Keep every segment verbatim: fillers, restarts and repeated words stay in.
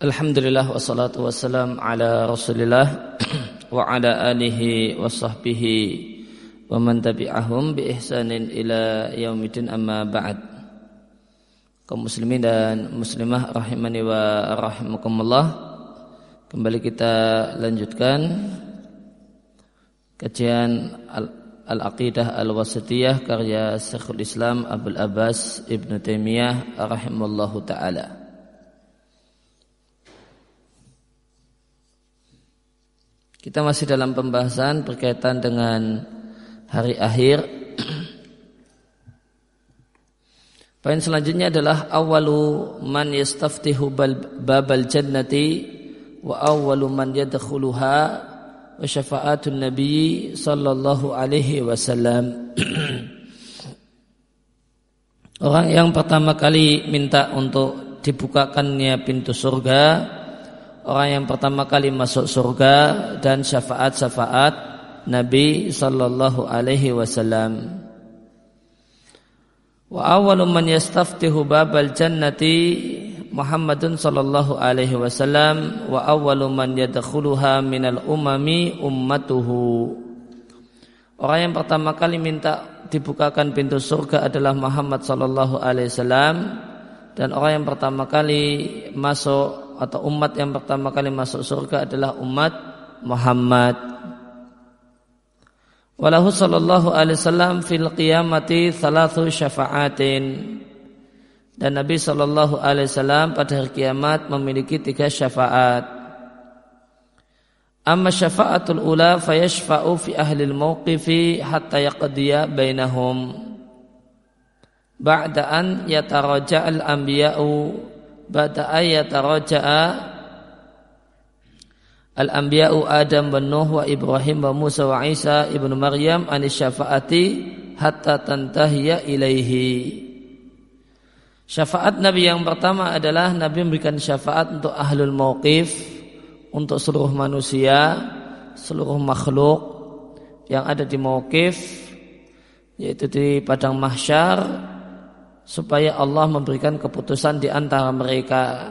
Alhamdulillah wassalatu wassalam ala Rasulillah wa ala alihi wa sahbihi wa man tabi'ahum bi ihsanin ila yaumidin, amma ba'd. Kaum muslimin dan muslimah rahimani wa rahimakumullah, kembali kita lanjutkan kajian Al-Aqidah Al-Wasithiyah karya Syekhul Islam Abul Abbas Ibnu Taimiyah rahimallahu ta'ala. Kita masih dalam pembahasan berkaitan dengan hari akhir. Poin selanjutnya adalah awalu man yastaftihu babal jannati wa awalu man yadkhuluha wa syafa'atun nabi sallallahu alaihi wasallam. Orang yang pertama kali minta untuk dibukakannya pintu surga, orang yang pertama kali masuk surga, dan syafaat-syafaat Nabi sallallahu alaihi wasallam. Wa awwalu man yastaftihu babal jannati Muhammadun sallallahu alaihi wasallam wa awwalu man yadkhuluha minal umami ummatuhu. Orang yang pertama kali minta dibukakan pintu surga adalah Muhammad sallallahu alaihi wasallam, dan orang yang pertama kali masuk atau umat yang pertama kali masuk surga adalah umat Muhammad. Walahu sallallahu alaihi wasallam fil qiyamati thalathu syafa'atin. Dan Nabi sallallahu alaihi wasallam pada hari kiamat memiliki tiga syafaat. Amma syafa'atul ula fayashfa'u fi ahli al-mawqifi hatta yaqdiya bainahum. Ba'da an yataraja'al anbiya'u Ba'da ayat raja'a al-anbiya'u Adam wa Nuh wa Ibrahim wa Musa wa Isa ibnu Maryam anis syafa'ati hatta tantahiya ilaihi. Syafaat Nabi yang pertama adalah Nabi memberikan syafaat untuk ahlul mauqif, untuk seluruh manusia, seluruh makhluk yang ada di mauqif, yaitu di padang mahsyar, supaya Allah memberikan keputusan di antara mereka.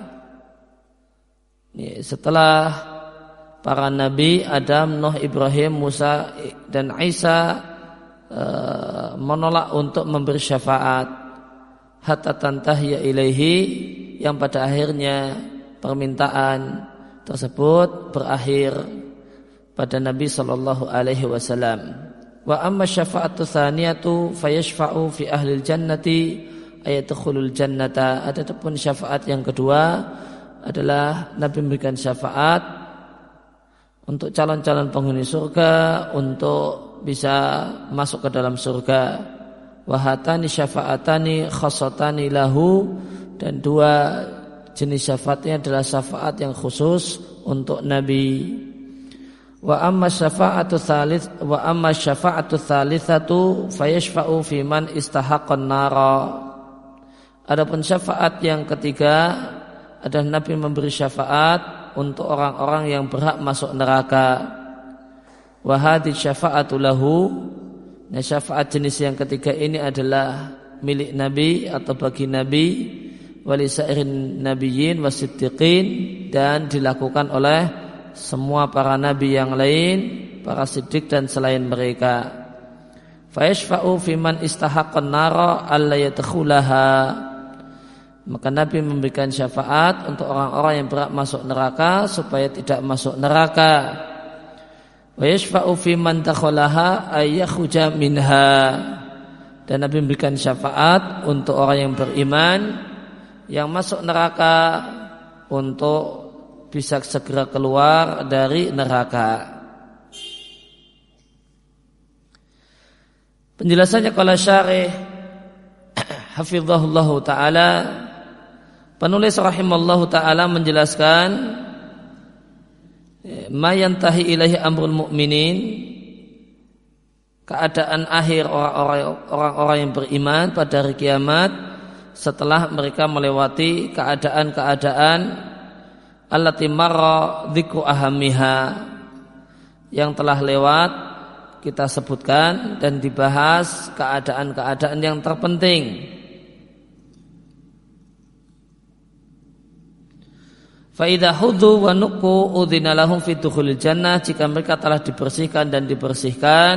Setelah para nabi Adam, Nuh, Ibrahim, Musa dan Isa e, menolak untuk memberi syafaat, hatta tantahiya ilaihi, yang pada akhirnya permintaan tersebut berakhir pada Nabi sallallahu alaihi wasallam. Wa amma syafa'atu tsaniyatu fayashfa'u fi ahli jannati ayatukhulul jannata. Adapun syafaat yang kedua adalah Nabi memberikan syafaat untuk calon-calon penghuni surga untuk bisa masuk ke dalam surga. Wahatani syafa'atani khassatani lahu, dan dua jenis syafaatnya adalah syafaat yang khusus untuk Nabi. Wa amma syafa'atu tsalits wa amma syafa'atu tsalitsatu fayashfa'u fi man istahaqqan nara. Adapun syafaat yang ketiga adalah Nabi memberi syafaat untuk orang-orang yang berhak masuk neraka. Wa hadhi syafa'atu lahu. Nah, syafaat jenis yang ketiga ini adalah milik Nabi atau bagi Nabi, walisairin nabiyyin wasiddiqin, dan dilakukan oleh semua para nabi yang lain, para siddiq dan selain mereka. Fa yashfa'u fi man istahaqqan nara alla yadkhulaha. Maka Nabi memberikan syafaat untuk orang-orang yang berhak masuk neraka supaya tidak masuk neraka. Wa yashfa'u fi man dakhalaha ay yakhruja minha. Dan Nabi memberikan syafaat untuk orang yang beriman yang masuk neraka untuk bisa segera keluar dari neraka. Penjelasannya qala syarih hafizahullahu ta'ala, penulis rahimallahu ta'ala menjelaskan ma yantahi ilaihi amrul mu'minin, keadaan akhir orang-orang yang beriman pada hari kiamat setelah mereka melewati keadaan-keadaan allati marra dzikru ahamiha, yang telah lewat kita sebutkan dan dibahas keadaan-keadaan yang terpenting. Fa idza hudu wa nuqu udzina lahum fi dukhulil jannah, jika mereka telah dibersihkan dan dibersihkan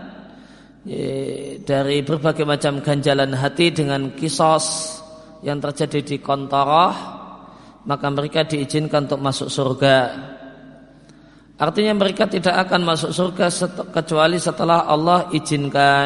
dari berbagai macam ganjalan hati dengan kisos yang terjadi di qantarah, maka mereka diizinkan untuk masuk surga. Artinya mereka tidak akan masuk surga kecuali setelah Allah izinkan.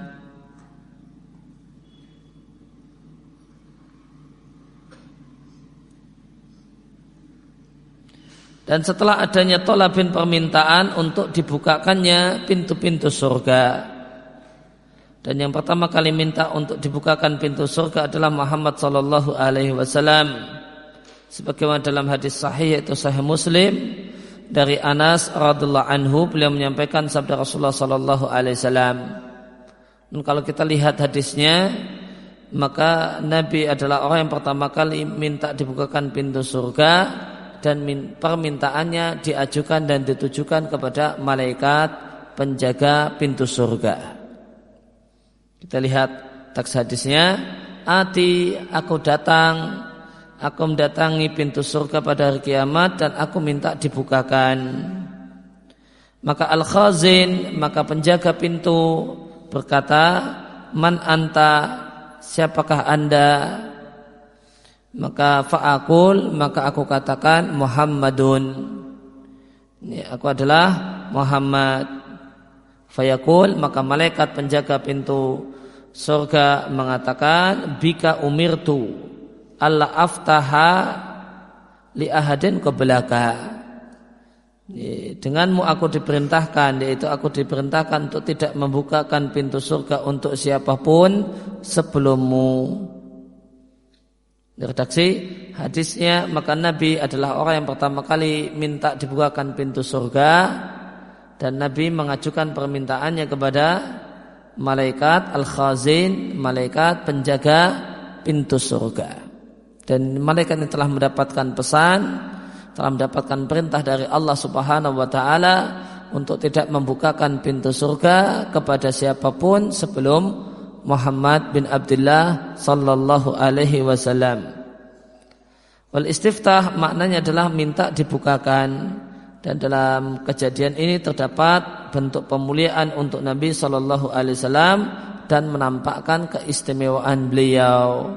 Dan setelah adanya tolabin permintaan untuk dibukakannya pintu-pintu surga. Dan yang pertama kali minta untuk dibukakan pintu surga adalah Muhammad sallallahu alaihi wasallam. Sebagaimana dalam hadis sahih yaitu Sahih Muslim dari Anas radhiyallahu anhu, beliau menyampaikan sabda Rasulullah sallallahu alaihi wasallam. Dan kalau kita lihat hadisnya, maka Nabi adalah orang yang pertama kali minta dibukakan pintu surga. Dan permintaannya diajukan dan ditujukan kepada malaikat penjaga pintu surga. Kita lihat teks hadisnya, ati aku datang, aku mendatangi pintu surga pada hari kiamat dan aku minta dibukakan. Maka al-khazin, maka penjaga pintu berkata, man anta, siapakah anda? Maka fa'akul, maka aku katakan Muhammadun, ini aku adalah Muhammad. Fayakul, maka malaikat penjaga pintu surga mengatakan, bika umirtu alla aftaha li ahadin qablaka, denganmu aku diperintahkan, yaitu aku diperintahkan untuk tidak membukakan pintu surga untuk siapapun sebelummu. Redaksi hadisnya, maka Nabi adalah orang yang pertama kali minta dibukakan pintu surga, dan Nabi mengajukan permintaannya kepada malaikat al-khazin, malaikat penjaga pintu surga. Dan malaikat ini telah mendapatkan pesan, telah mendapatkan perintah dari Allah Subhanahu wa taala untuk tidak membukakan pintu surga kepada siapapun sebelum Muhammad bin Abdullah sallallahu alaihi wasallam. Wal istiftah maknanya adalah minta dibukakan, dan dalam kejadian ini terdapat bentuk pemuliaan untuk Nabi sallallahu alaihi wasallam dan menampakkan keistimewaan beliau.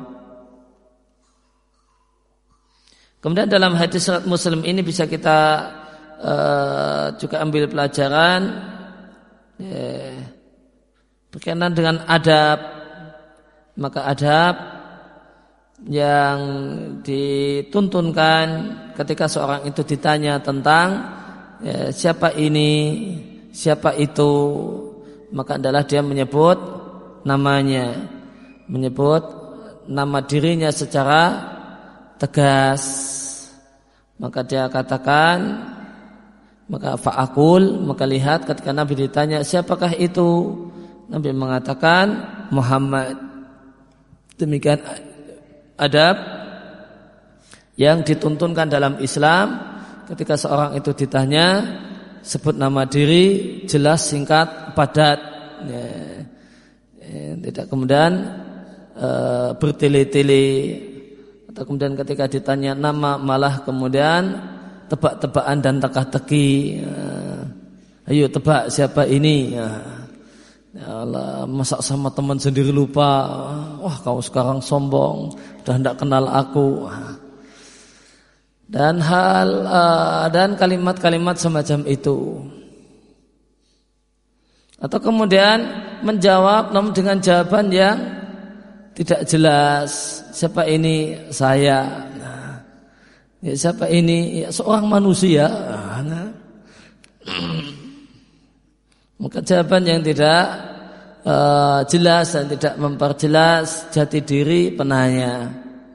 Kemudian dalam hadis surat Muslim ini bisa kita uh, juga ambil pelajaran yeah. berkenaan dengan adab. Maka adab yang dituntunkan ketika seorang itu ditanya tentang ya, siapa ini, siapa itu, maka adalah dia menyebut namanya, menyebut nama dirinya secara tegas. Maka dia katakan, maka fa'akul, maka lihat ketika Nabi ditanya siapakah itu, Nabi mengatakan Muhammad. Demikian adab yang dituntunkan dalam Islam ketika seorang itu ditanya, sebut nama diri, jelas, singkat, padat, ya, ya, tidak kemudian e, bertele-tele, atau kemudian ketika ditanya nama malah kemudian tebak-tebakan dan teka-teki. Ya, ayo tebak siapa ini. Ya. Ya Allah, masa sama teman sendiri lupa. Wah, kau sekarang sombong, sudah tidak kenal aku. Dan hal uh, dan kalimat-kalimat semacam itu. Atau kemudian menjawab namun dengan jawaban yang tidak jelas. Siapa ini? Saya. Nah, ya, siapa ini? Ya, seorang manusia. Nah, maka jawaban yang tidak uh, jelas dan tidak memperjelas jati diri penanya.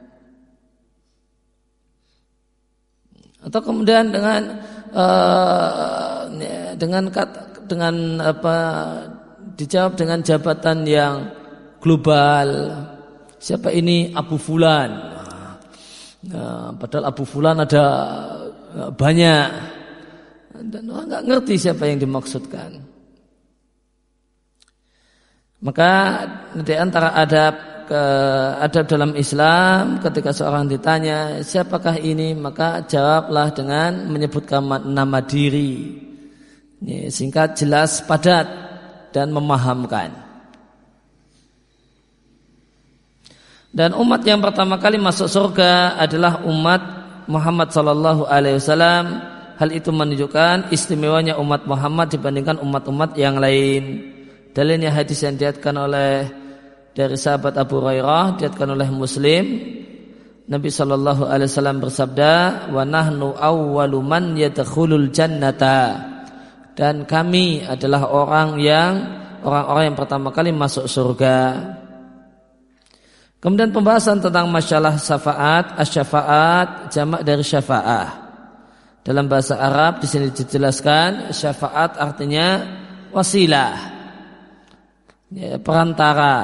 Atau kemudian dengan uh, dengan kata, dengan apa dijawab dengan jabatan yang global. Siapa ini? Abu Fulan. Nah, padahal Abu Fulan ada banyak dan orang nggak ngerti siapa yang dimaksudkan. Maka di antara adab ke, adab dalam Islam ketika seorang ditanya siapakah ini, maka jawablah dengan menyebutkan nama diri. Ini singkat, jelas, padat dan memahamkan. Dan umat yang pertama kali masuk surga adalah umat Muhammad sallallahu alaihi wasallam. Hal itu menunjukkan istimewanya umat Muhammad dibandingkan umat-umat yang lain. Dalilnya hadis yang diriwayatkan oleh dari sahabat Abu Hurairah, diriwayatkan oleh Muslim. Nabi sallallahu alaihi wasallam bersabda, "Wa nahnu awwalu man yadkhulul jannata." Dan kami adalah orang yang orang-orang yang pertama kali masuk surga. Kemudian pembahasan tentang masalah syafaat, asy-syafaat jamak dari syafa'ah. Dalam bahasa Arab di sini dijelaskan syafaat artinya wasilah, ya, perantara.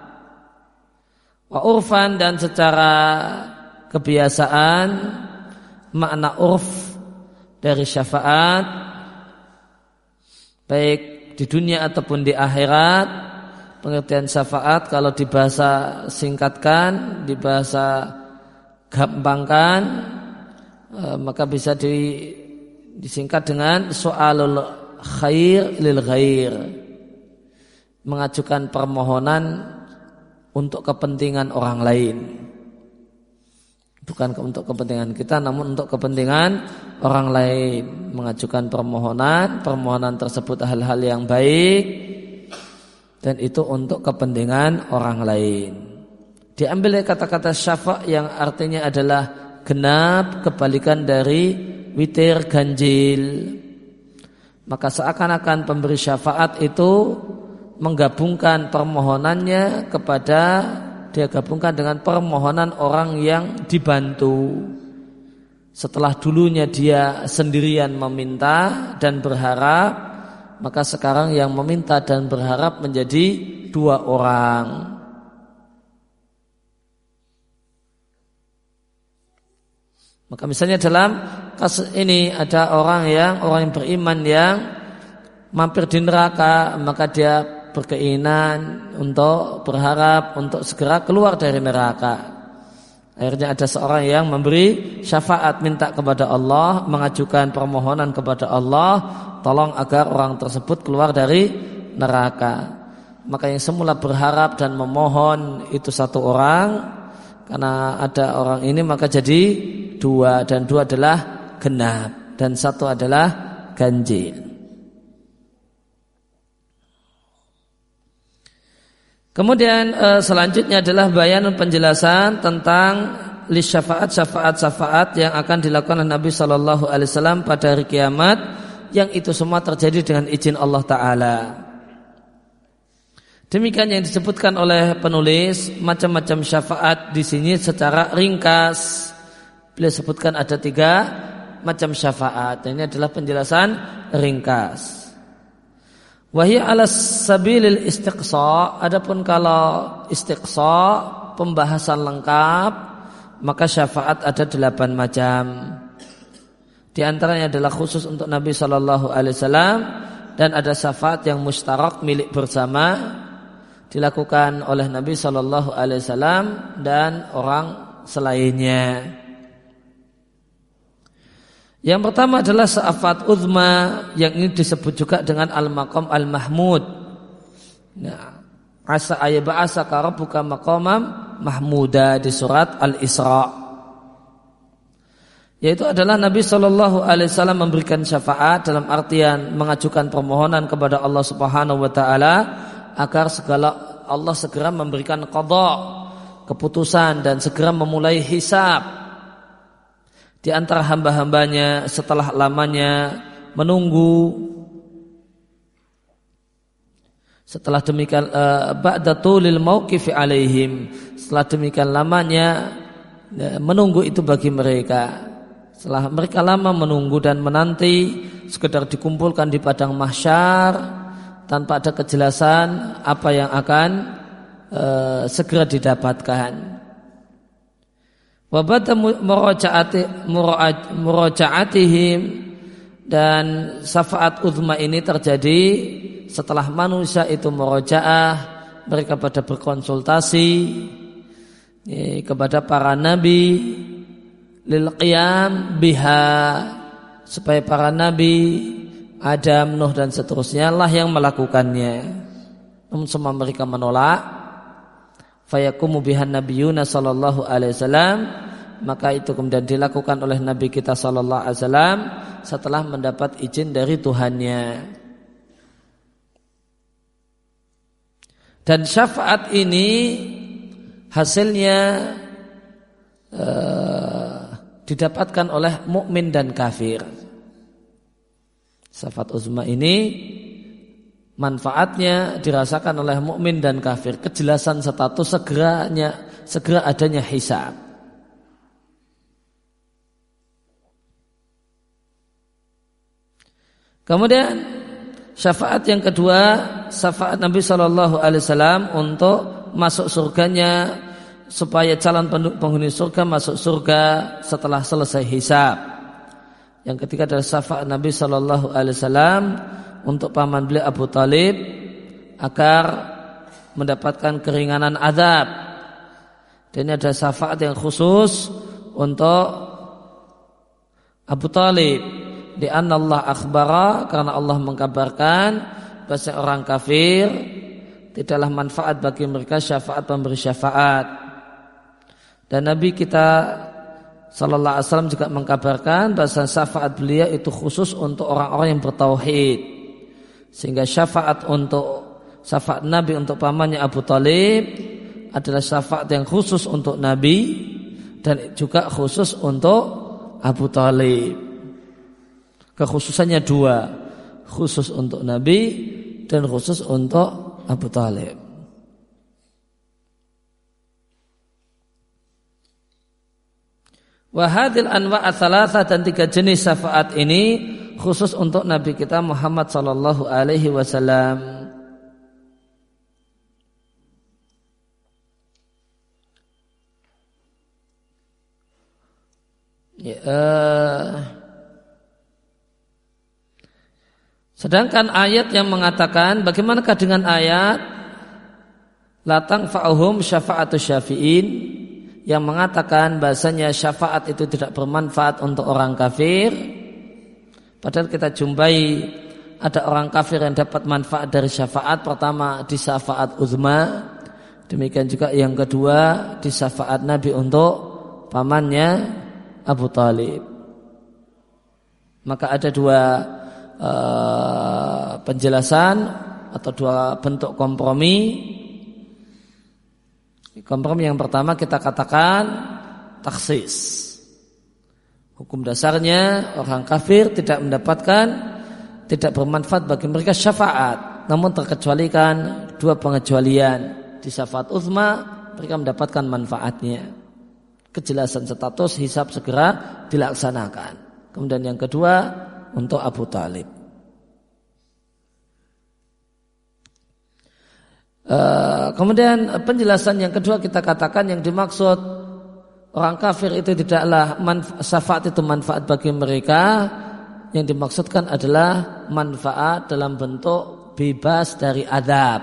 Wa urfan, dan secara kebiasaan makna urf dari syafaat baik di dunia ataupun di akhirat. Pengertian syafaat kalau di bahasa singkatkan, di bahasa gampangkan, e, maka bisa di, disingkat dengan so'alul khair lil ghair, mengajukan permohonan untuk kepentingan orang lain, bukan untuk kepentingan kita namun untuk kepentingan orang lain. Mengajukan permohonan, permohonan tersebut hal-hal yang baik dan itu untuk kepentingan orang lain. Diambil dari kata-kata syafa' yang artinya adalah genap, kebalikan dari witir, ganjil. Maka seakan-akan pemberi syafaat itu menggabungkan permohonannya kepada, dia gabungkan dengan permohonan orang yang dibantu. Setelah dulunya dia sendirian meminta dan berharap, maka sekarang yang meminta dan berharap menjadi dua orang. Maka misalnya dalam kasus ini ada orang yang orang yang beriman yang mampir di neraka, maka dia berkeinginan untuk berharap untuk segera keluar dari neraka. Akhirnya ada seorang yang memberi syafaat, minta kepada Allah, mengajukan permohonan kepada Allah, tolong agar orang tersebut keluar dari neraka. Maka yang semula berharap dan memohon itu satu orang, karena ada orang ini maka jadi dua, dan dua adalah genap dan satu adalah ganjil. Kemudian eh, selanjutnya adalah bayanun, penjelasan tentang li syafaat, syafaat-syafaat yang akan dilakukan oleh Nabi sallallahu alaihi wasallam pada hari kiamat, yang itu semua terjadi dengan izin Allah Ta'ala. Demikian yang disebutkan oleh penulis, macam-macam syafaat di sini secara ringkas. Beliau sebutkan ada tiga macam syafaat. Ini adalah penjelasan ringkas. Wahia ala sabilil istiqsa. Adapun kalau istiqsa, pembahasan lengkap, maka syafaat ada delapan macam. Di antaranya adalah khusus untuk Nabi Sallallahu Alaihi Wasallam, dan ada syafaat yang mustarak milik bersama, dilakukan oleh Nabi Sallallahu Alaihi Wasallam dan orang selainnya. Yang pertama adalah syafaat uzma, yang ini disebut juga dengan al-maqam al-mahmud. Nah, asa ayyab'asaka rabbuka maqamam mahmuda di surat Al-Isra. Yaitu adalah Nabi Shallallahu Alaihi Wasallam memberikan syafaat dalam artian mengajukan permohonan kepada Allah Subhanahu Wa Taala agar segala Allah segera memberikan qada, keputusan, dan segera memulai hisab di antara hamba-hambanya setelah lamanya menunggu. Setelah demikian uh, ba'da tulil mauqifi alaihim, setelah demikian lamanya uh, menunggu itu bagi mereka. Setelah mereka lama menunggu dan menanti, sekedar dikumpulkan di padang mahsyar tanpa ada kejelasan apa yang akan uh, segera didapatkan. Wabata murajaatihim, dan syafaat uzma ini terjadi setelah manusia itu murajaah, mereka pada berkonsultasi ya, kepada para nabi lil qiyam biha, supaya para nabi Adam, Nuh dan seterusnya lah yang melakukannya. Namun semua mereka menolak. Fayakumu bihan nabiyuna sallallahu alaihi wasallam, maka itu kemudian dilakukan oleh Nabi kita sallallahu alaihi wasallam setelah mendapat izin dari Tuhannya. Dan syafaat ini hasilnya uh, didapatkan oleh mukmin dan kafir. Syafaat uzma ini manfaatnya dirasakan oleh mukmin dan kafir. Kejelasan status segeranya segera adanya hisab. Kemudian syafaat yang kedua, syafaat Nabi shallallahu alaihi wasallam untuk masuk surganya, supaya calon penghuni surga masuk surga setelah selesai hisab. Yang ketiga adalah syafaat Nabi shallallahu alaihi wasallam untuk paman beliau Abu Thalib agar mendapatkan keringanan azab. Dan ini ada syafaat yang khusus untuk Abu Thalib. Di anna Allah akhbara, karena Allah mengkabarkan bahwa orang kafir tidaklah manfaat bagi mereka syafaat pemberi syafaat. Dan Nabi kita sallallahu alaihi wasallam juga mengkabarkan bahwa syafaat beliau itu khusus untuk orang-orang yang bertauhid. Sehingga syafaat untuk syafaat Nabi untuk pamannya Abu Thalib adalah syafaat yang khusus untuk Nabi dan juga khusus untuk Abu Thalib. Kekhususannya dua, khusus untuk Nabi dan khusus untuk Abu Thalib. Wa hadhil anwa' ats-tsalatsah, dan tiga jenis syafaat ini khusus untuk Nabi kita Muhammad sallallahu alaihi wasallam. Ya, uh, sedangkan ayat yang mengatakan, bagaimanakah dengan ayat la tanfa'uhum syafa'atu syafi'in, yang mengatakan bahasanya syafaat itu tidak bermanfaat untuk orang kafir. Padahal kita jumpai ada orang kafir yang dapat manfaat dari syafaat. Pertama di syafaat uzma, demikian juga yang kedua di syafaat Nabi untuk pamannya Abu Thalib. Maka ada dua Uh, penjelasan atau dua bentuk kompromi. Kompromi yang pertama kita katakan taksis. Hukum dasarnya orang kafir tidak mendapatkan, tidak bermanfaat bagi mereka syafaat, namun terkecualikan dua pengecualian. Di syafaat uzma mereka mendapatkan manfaatnya. Kejelasan status hisab segera dilaksanakan. Kemudian yang kedua untuk Abu Thalib. Uh, kemudian penjelasan yang kedua kita katakan yang dimaksud orang kafir itu tidaklah manfa- syafaat itu manfaat bagi mereka. Yang dimaksudkan adalah manfaat dalam bentuk bebas dari azab.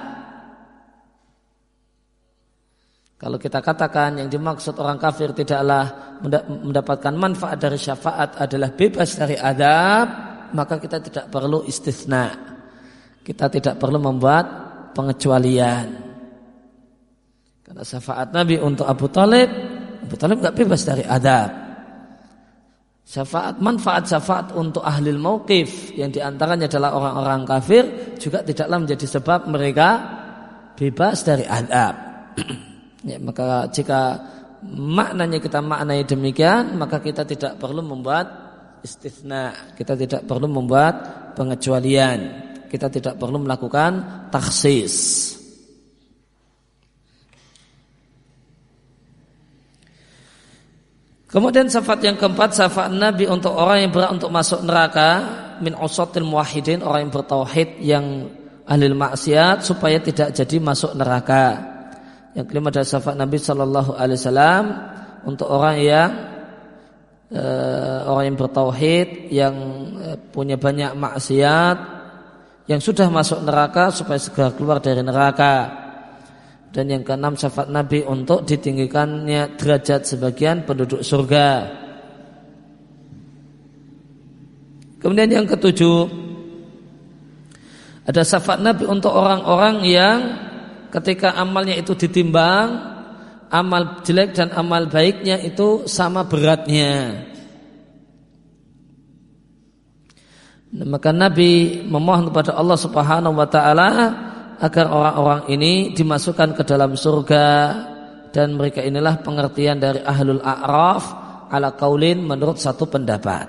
Kalau kita katakan yang dimaksud orang kafir tidaklah mendapatkan manfaat dari syafaat adalah bebas dari azab, maka kita tidak perlu istisna. Kita tidak perlu membuat pengecualian. Karena syafaat Nabi untuk Abu Thalib, Abu Thalib enggak bebas dari azab. Syafaat manfaat syafaat untuk ahlil mauqif yang diantaranya adalah orang-orang kafir juga tidaklah menjadi sebab mereka bebas dari azab. Ya, maka jika maknanya kita maknai demikian, maka kita tidak perlu membuat istisna, kita tidak perlu membuat pengecualian, kita tidak perlu melakukan takhsis. Kemudian syafaat yang keempat, syafaat Nabi untuk orang yang berat untuk masuk neraka min usatil muwahhidin, orang yang bertauhid yang ahli maksiat supaya tidak jadi masuk neraka. Yang kelima adalah syafaat Nabi Shallallahu Alaihi Wasallam untuk orang yang e, orang yang bertauhid, yang e, punya banyak maksiat, yang sudah masuk neraka supaya segera keluar dari neraka. Dan yang keenam syafaat Nabi untuk ditinggikannya derajat sebagian penduduk surga. Kemudian yang ketujuh, ada syafaat Nabi untuk orang-orang yang ketika amalnya itu ditimbang, amal jelek dan amal baiknya itu sama beratnya. Maka Nabi memohon kepada Allah Subhanahu wa taala agar orang-orang ini dimasukkan ke dalam surga, dan mereka inilah pengertian dari ahlul a'raf ala qaulin menurut satu pendapat.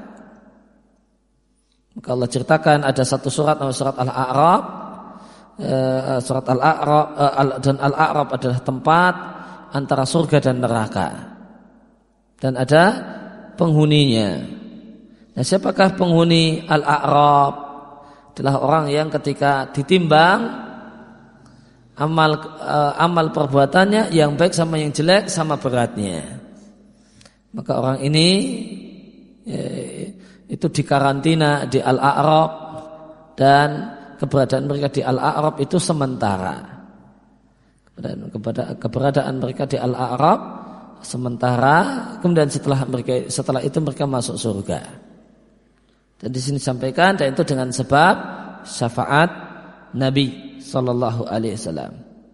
Maka Allah ceritakan ada satu surat nama surat Al-A'raf. Uh, surat Al-A'raf uh, al, dan Al-A'raf adalah tempat antara surga dan neraka, dan ada penghuninya. Nah, siapakah penghuni Al-A'raf? Adalah orang yang ketika ditimbang amal uh, amal perbuatannya yang baik sama yang jelek sama beratnya, maka orang ini eh, itu dikarantina di Al-A'raf, dan keberadaan mereka di Al-A'raf itu sementara. Dan kepada keberadaan mereka di Al-A'raf sementara, kemudian setelah mereka setelah itu mereka masuk surga. Dan di sini disampaikan, dan itu dengan sebab syafaat Nabi sallallahu alaihi wasallam.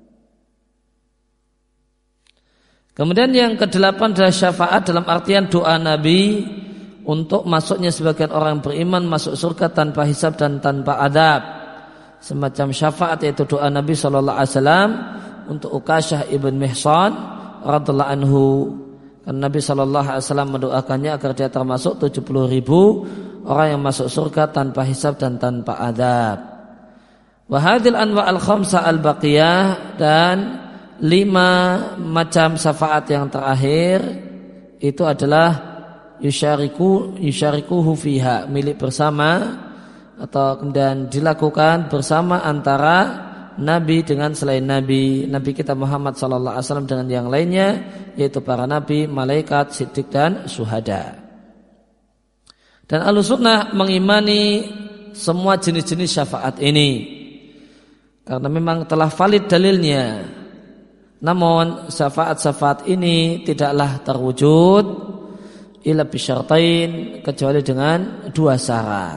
Kemudian yang kedelapan adalah syafaat dalam artian doa Nabi untuk masuknya sebagian orang beriman masuk surga tanpa hisab dan tanpa adab. Semacam syafaat yaitu doa Nabi sallallahu alaihi wasallam untuk Uqasyah ibn Mihsan radhiyallahu anhu. Karena Nabi sallallahu alaihi wasallam mendoakannya agar dia termasuk tujuh puluh ribu orang yang masuk surga tanpa hisab dan tanpa adab. Wa hadhil anwa' al-khamsa al-baqiyah, dan lima macam syafaat yang terakhir itu adalah yusyariku yusyarikuhu fiha, milik bersama atau kemudian dilakukan bersama antara Nabi dengan selain Nabi, Nabi kita Muhammad sallallahu alaihi wasallam dengan yang lainnya, yaitu para nabi, malaikat, siddiq dan syuhada. Dan Ahlussunnah mengimani semua jenis-jenis syafaat ini karena memang telah valid dalilnya. Namun syafaat-syafaat ini tidaklah terwujud illa bisyartain, kecuali dengan dua syarat.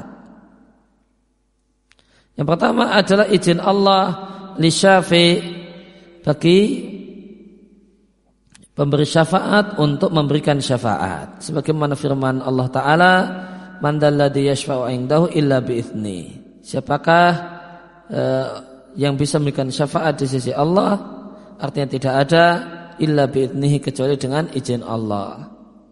Yang pertama adalah izin Allah li syafi', bagi pemberi syafaat untuk memberikan syafaat, sebagaimana firman Allah Ta'ala, man dalladzi yashfa'u 'indahu illa bi'idzni. Siapakah eh, yang bisa memberikan syafaat di sisi Allah? Artinya tidak ada illa bi'idnihi, kecuali dengan izin Allah.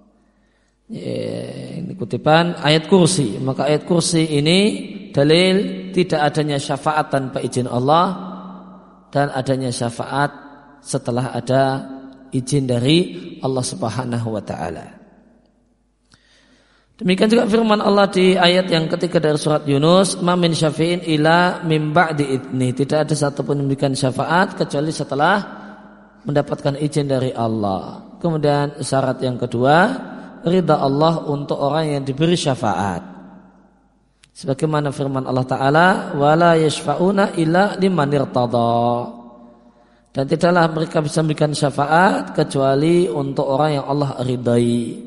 Ini kutipan ayat kursi. Maka ayat kursi ini dalil tidak adanya syafaat tanpa izin Allah, dan adanya syafaat setelah ada izin dari Allah Subhanahu wa taala. Demikian juga firman Allah di ayat yang ketiga dari surat Yunus, ma min syafi'in ila min ba'di idni, tidak ada satupun yang memberikan syafaat kecuali setelah mendapatkan izin dari Allah. Kemudian syarat yang kedua, ridha Allah untuk orang yang diberi syafaat, sebagaimana firman Allah Ta'ala, wala yashfa'una illa liman irtada, dan tidaklah mereka bisa memberikan syafaat kecuali untuk orang yang Allah ridai.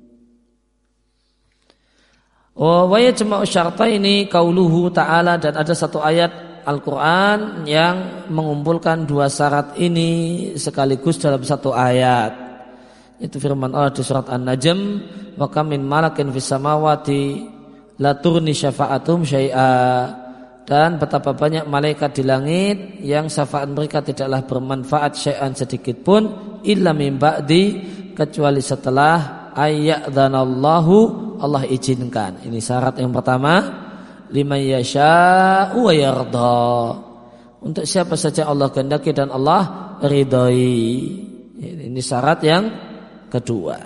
Wa yajma'u syartaini qauluhu ta'ala, dan ada satu ayat Al-Quran yang mengumpulkan dua syarat ini sekaligus dalam satu ayat. Itu firman Allah di surat An-Najm, wa kam min malakin fis samawati la turni syafa'atum syai'a, dan betapa banyak malaikat di langit yang syafaat mereka tidaklah bermanfaat syai'an sedikit pun, illa min ba'di, kecuali setelah ayyadzanallahu, Allah izinkan. Ini syarat yang pertama, liman yasha'u wa yarda, untuk siapa saja Allah kehendaki dan Allah ridhai. Ini syarat yang kedua.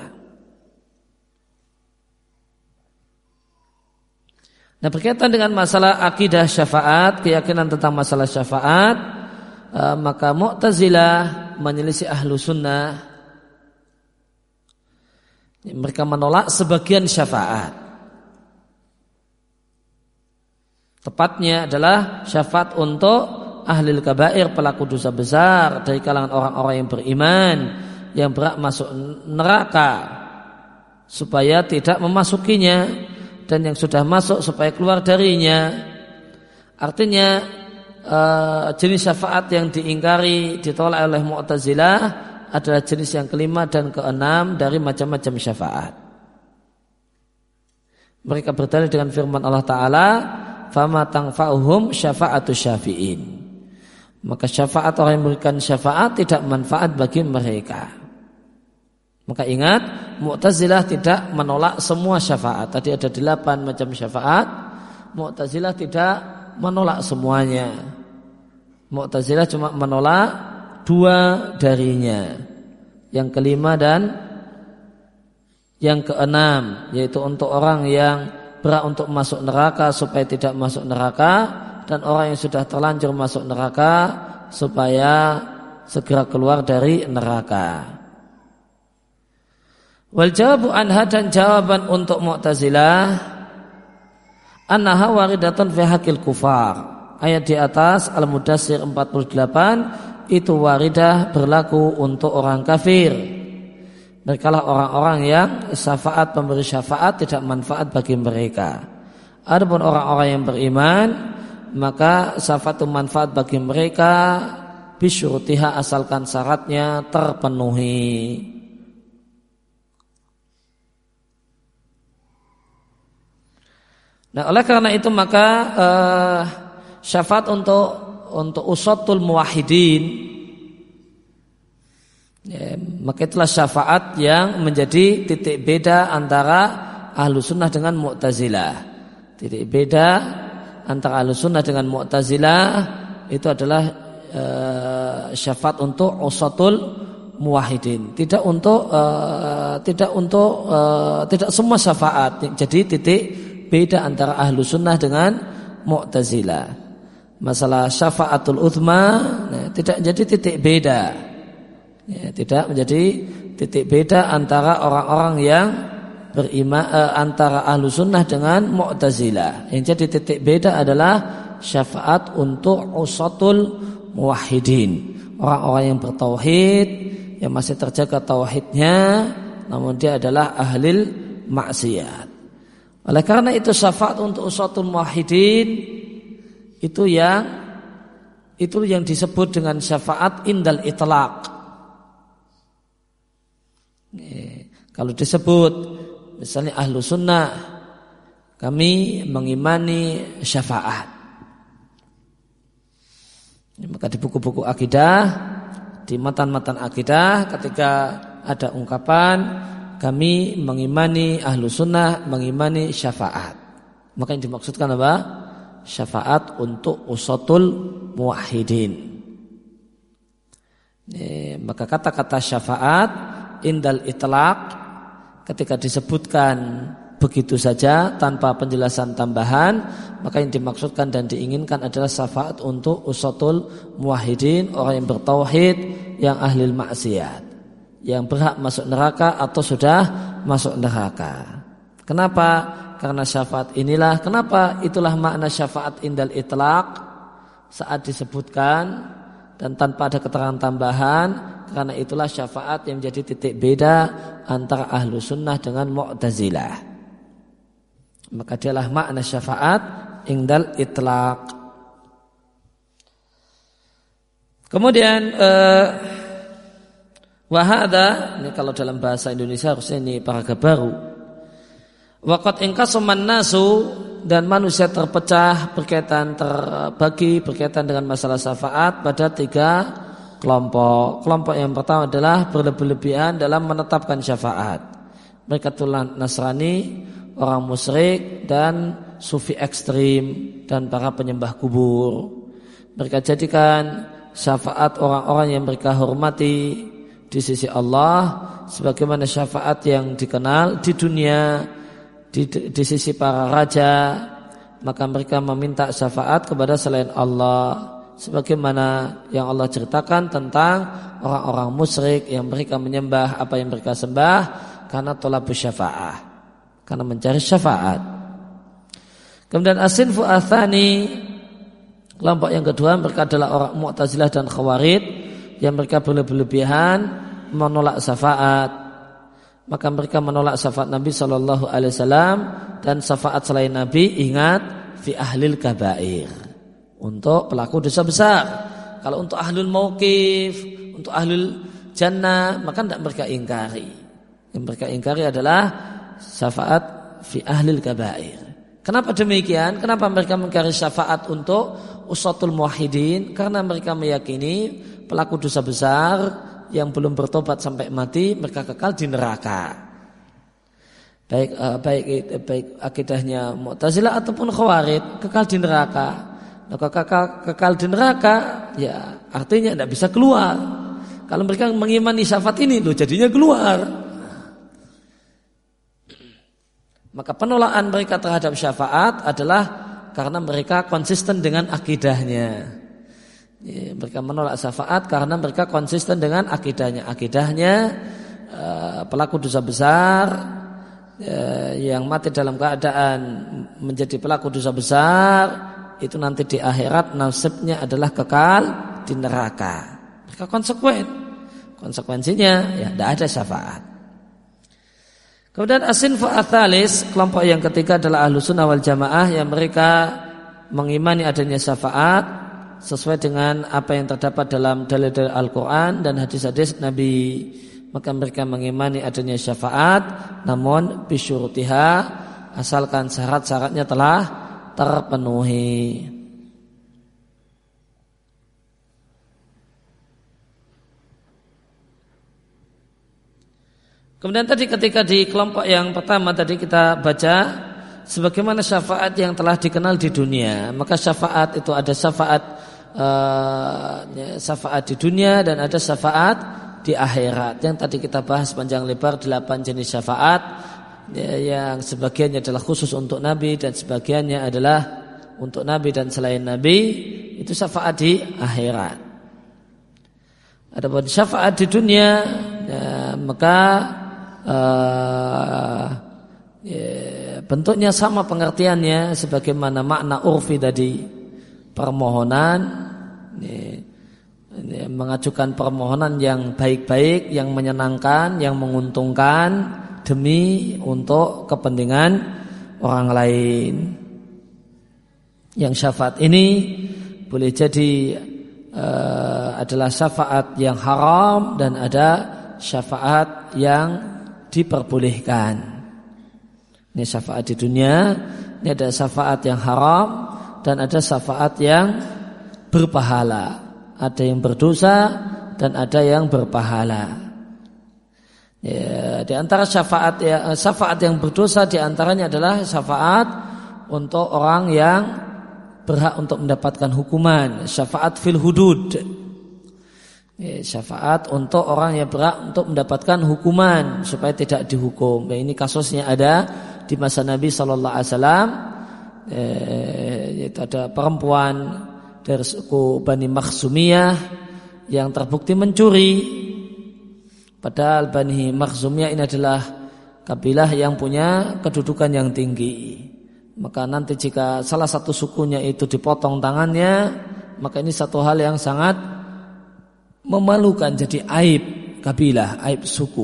Nah, berkaitan dengan masalah akidah syafaat, keyakinan tentang masalah syafaat, maka Mu'tazilah menyelisih ahlu sunnah. Mereka menolak sebagian syafaat. Tepatnya adalah syafaat untuk ahlil kabair, pelaku dosa besar dari kalangan orang-orang yang beriman yang berhak masuk neraka supaya tidak memasukinya, dan yang sudah masuk supaya keluar darinya. Artinya uh, jenis syafaat yang diingkari, ditolak oleh Mu'tazilah adalah jenis yang kelima dan keenam dari macam-macam syafaat. Mereka berdalil dengan firman Allah Ta'ala, fama tanfa'uhum syafa'atu syafi'in. Maka syafaat orang yang memberikan syafaat tidak manfaat bagi mereka. Maka ingat, Mu'tazilah tidak menolak semua syafaat. Tadi ada delapan macam syafaat, Mu'tazilah tidak menolak semuanya. Mu'tazilah cuma menolak dua darinya, yang kelima dan yang keenam, yaitu untuk orang yang berhak untuk masuk neraka supaya tidak masuk neraka, dan orang yang sudah terlanjur masuk neraka supaya segera keluar dari neraka. Wal jawabu anha, dan jawaban untuk Mu'tazilah, annaha waridatun fi haqqil kufar. Ayat di atas Al-Mudassir empat puluh delapan itu waridah berlaku untuk orang kafir. Mereka lah orang-orang yang syafaat pemberi syafaat tidak manfaat bagi mereka. Adapun orang-orang yang beriman, maka syafaat itu manfaat bagi mereka bisyurutiha, asalkan syaratnya terpenuhi. Nah, oleh karena itu maka uh, syafaat untuk untuk usatul muwahhidin, ya, maka itulah syafaat yang menjadi titik beda antara ahlu sunnah dengan Mu'tazilah. Titik beda antara ahlu sunnah dengan Mu'tazilah itu adalah uh, syafaat untuk usatul muwahhidin, tidak untuk uh, tidak untuk uh, tidak semua syafaat. Jadi titik beda antara ahlu sunnah dengan Mu'tazilah. Masalah syafaatul uthma, nah, tidak jadi titik beda. Ya, tidak menjadi titik beda antara orang-orang yang beriman eh, antara ahlu sunnah dengan Mu'tazilah. Yang jadi titik beda adalah syafaat untuk usatul muwahhidin, orang-orang yang bertauhid, yang masih terjaga tauhidnya, namun dia adalah ahlil maksiat. Oleh karena itu syafaat untuk usatul muwahhidin itu yang itu yang disebut dengan syafaat indal itlaq. Eh, kalau disebut misalnya ahlu sunnah, kami mengimani syafaat, maka di buku-buku akidah, di matan-matan akidah, ketika ada ungkapan kami mengimani ahlu sunnah mengimani syafaat, maka yang dimaksudkan apa? Syafaat untuk usatul muwahhidin. Eh, maka kata-kata syafaat indal itlaq, ketika disebutkan begitu saja tanpa penjelasan tambahan, maka yang dimaksudkan dan diinginkan adalah syafaat untuk usatul muwahhidin, orang yang bertauhid, yang ahli maksiat, yang berhak masuk neraka atau sudah masuk neraka. Kenapa? Karena syafaat inilah, kenapa itulah makna syafaat indal itlaq, saat disebutkan dan tanpa ada keterangan tambahan, karena itulah syafaat yang menjadi titik beda antara ahlu sunnah dengan Mu'tazilah. Maka dialah makna syafaat indal itlaq. Kemudian eh, wahada, ini kalau dalam bahasa Indonesia harusnya ini paragraf baru. Waqad inqasaman nasu, dan manusia terpecah berkaitan terbagi berkaitan dengan masalah syafaat pada tiga kelompok. Kelompok yang pertama adalah berlebih-lebihan dalam menetapkan syafaat. Mereka itulah Nasrani, orang musyrik, dan sufi ekstrim, dan para penyembah kubur. Mereka jadikan syafaat orang-orang yang mereka hormati di sisi Allah sebagaimana syafaat yang dikenal di dunia di, di sisi para raja, maka mereka meminta syafaat kepada selain Allah sebagaimana yang Allah ceritakan tentang orang-orang musyrik yang mereka menyembah apa yang mereka sembah karena tolabus syafa'ah, karena mencari syafaat. Kemudian as-sinfu atsani, Kelompok yang kedua mereka adalah orang Mu'tazilah dan Khawarij yang mereka berlebihan menolak syafaat. Maka mereka menolak syafaat Nabi shallallahu alaihi wasallam dan syafaat selain Nabi, ingat, fi ahlil kabair, untuk pelaku dosa besar. Kalau untuk ahlul mauqif, untuk ahlul jannah, maka tidak mereka ingkari. Yang mereka ingkari adalah syafaat fi ahlil kabair. Kenapa demikian? Kenapa mereka mengingkari syafaat untuk usatul muwahhidin? Karena mereka meyakini pelaku dosa besar yang belum bertobat sampai mati mereka kekal di neraka. Baik uh, baik baik akidahnya Mu'tazilah ataupun Khawarij, kekal di neraka. Nah, kekal, kekal di neraka ya artinya tidak bisa keluar. Kalau mereka mengimani syafaat ini loh jadinya keluar. Maka penolakan mereka terhadap syafaat adalah karena mereka konsisten dengan akidahnya. Ya, mereka menolak syafaat karena mereka konsisten dengan akidahnya. Akidahnya uh, pelaku dosa besar uh, yang mati dalam keadaan menjadi pelaku dosa besar itu nanti di akhirat nasibnya adalah kekal di neraka. Mereka konsekuen. Konsekuensinya ya tidak ada syafaat. Kemudian as-sinfu ats-tsalis, kelompok yang ketiga adalah Ahlus Sunnah wal Jamaah yang mereka mengimani adanya syafaat sesuai dengan apa yang terdapat dalam dalil-dalil Al-Quran dan hadis-hadis Nabi. Maka mereka mengimani adanya syafaat, namun bisyurutiha, asalkan syarat-syaratnya telah terpenuhi. Kemudian tadi ketika di kelompok yang pertama tadi kita baca sebagaimana syafaat yang telah dikenal di dunia, maka syafaat itu ada syafaat Uh, syafaat di dunia dan ada syafaat di akhirat. Yang tadi kita bahas panjang lebar delapan jenis syafaat, ya, yang sebagiannya adalah khusus untuk Nabi dan sebagiannya adalah untuk Nabi dan selain Nabi. Itu syafaat di akhirat. Adapun syafaat di dunia, ya, maka uh, ya, bentuknya sama pengertiannya sebagaimana makna urfi tadi. Permohonan ini, ini, mengajukan permohonan yang baik-baik, yang menyenangkan, yang menguntungkan demi untuk kepentingan orang lain. Yang syafaat ini boleh jadi uh, adalah syafaat yang haram dan ada syafaat yang diperbolehkan. Ini syafaat di dunia, ini ada syafaat yang haram dan ada syafaat yang berpahala. Ada yang berdosa dan ada yang berpahala. Ya, di antara syafaat ya, syafaat yang berdosa di antaranya adalah syafaat untuk orang yang berhak untuk mendapatkan hukuman, syafaat fil hudud. Ya, syafaat untuk orang yang berhak untuk mendapatkan hukuman supaya tidak dihukum. Ya, ini kasusnya ada di masa Nabi sallallahu alaihi wasallam. Eh, itu ada perempuan dari suku Bani Makhzumiyah yang terbukti mencuri. Padahal Bani Makhzumiyah ini adalah kabilah yang punya kedudukan yang tinggi. Maka nanti jika salah satu sukunya itu dipotong tangannya, maka ini satu hal yang sangat memalukan, jadi aib kabilah, aib suku.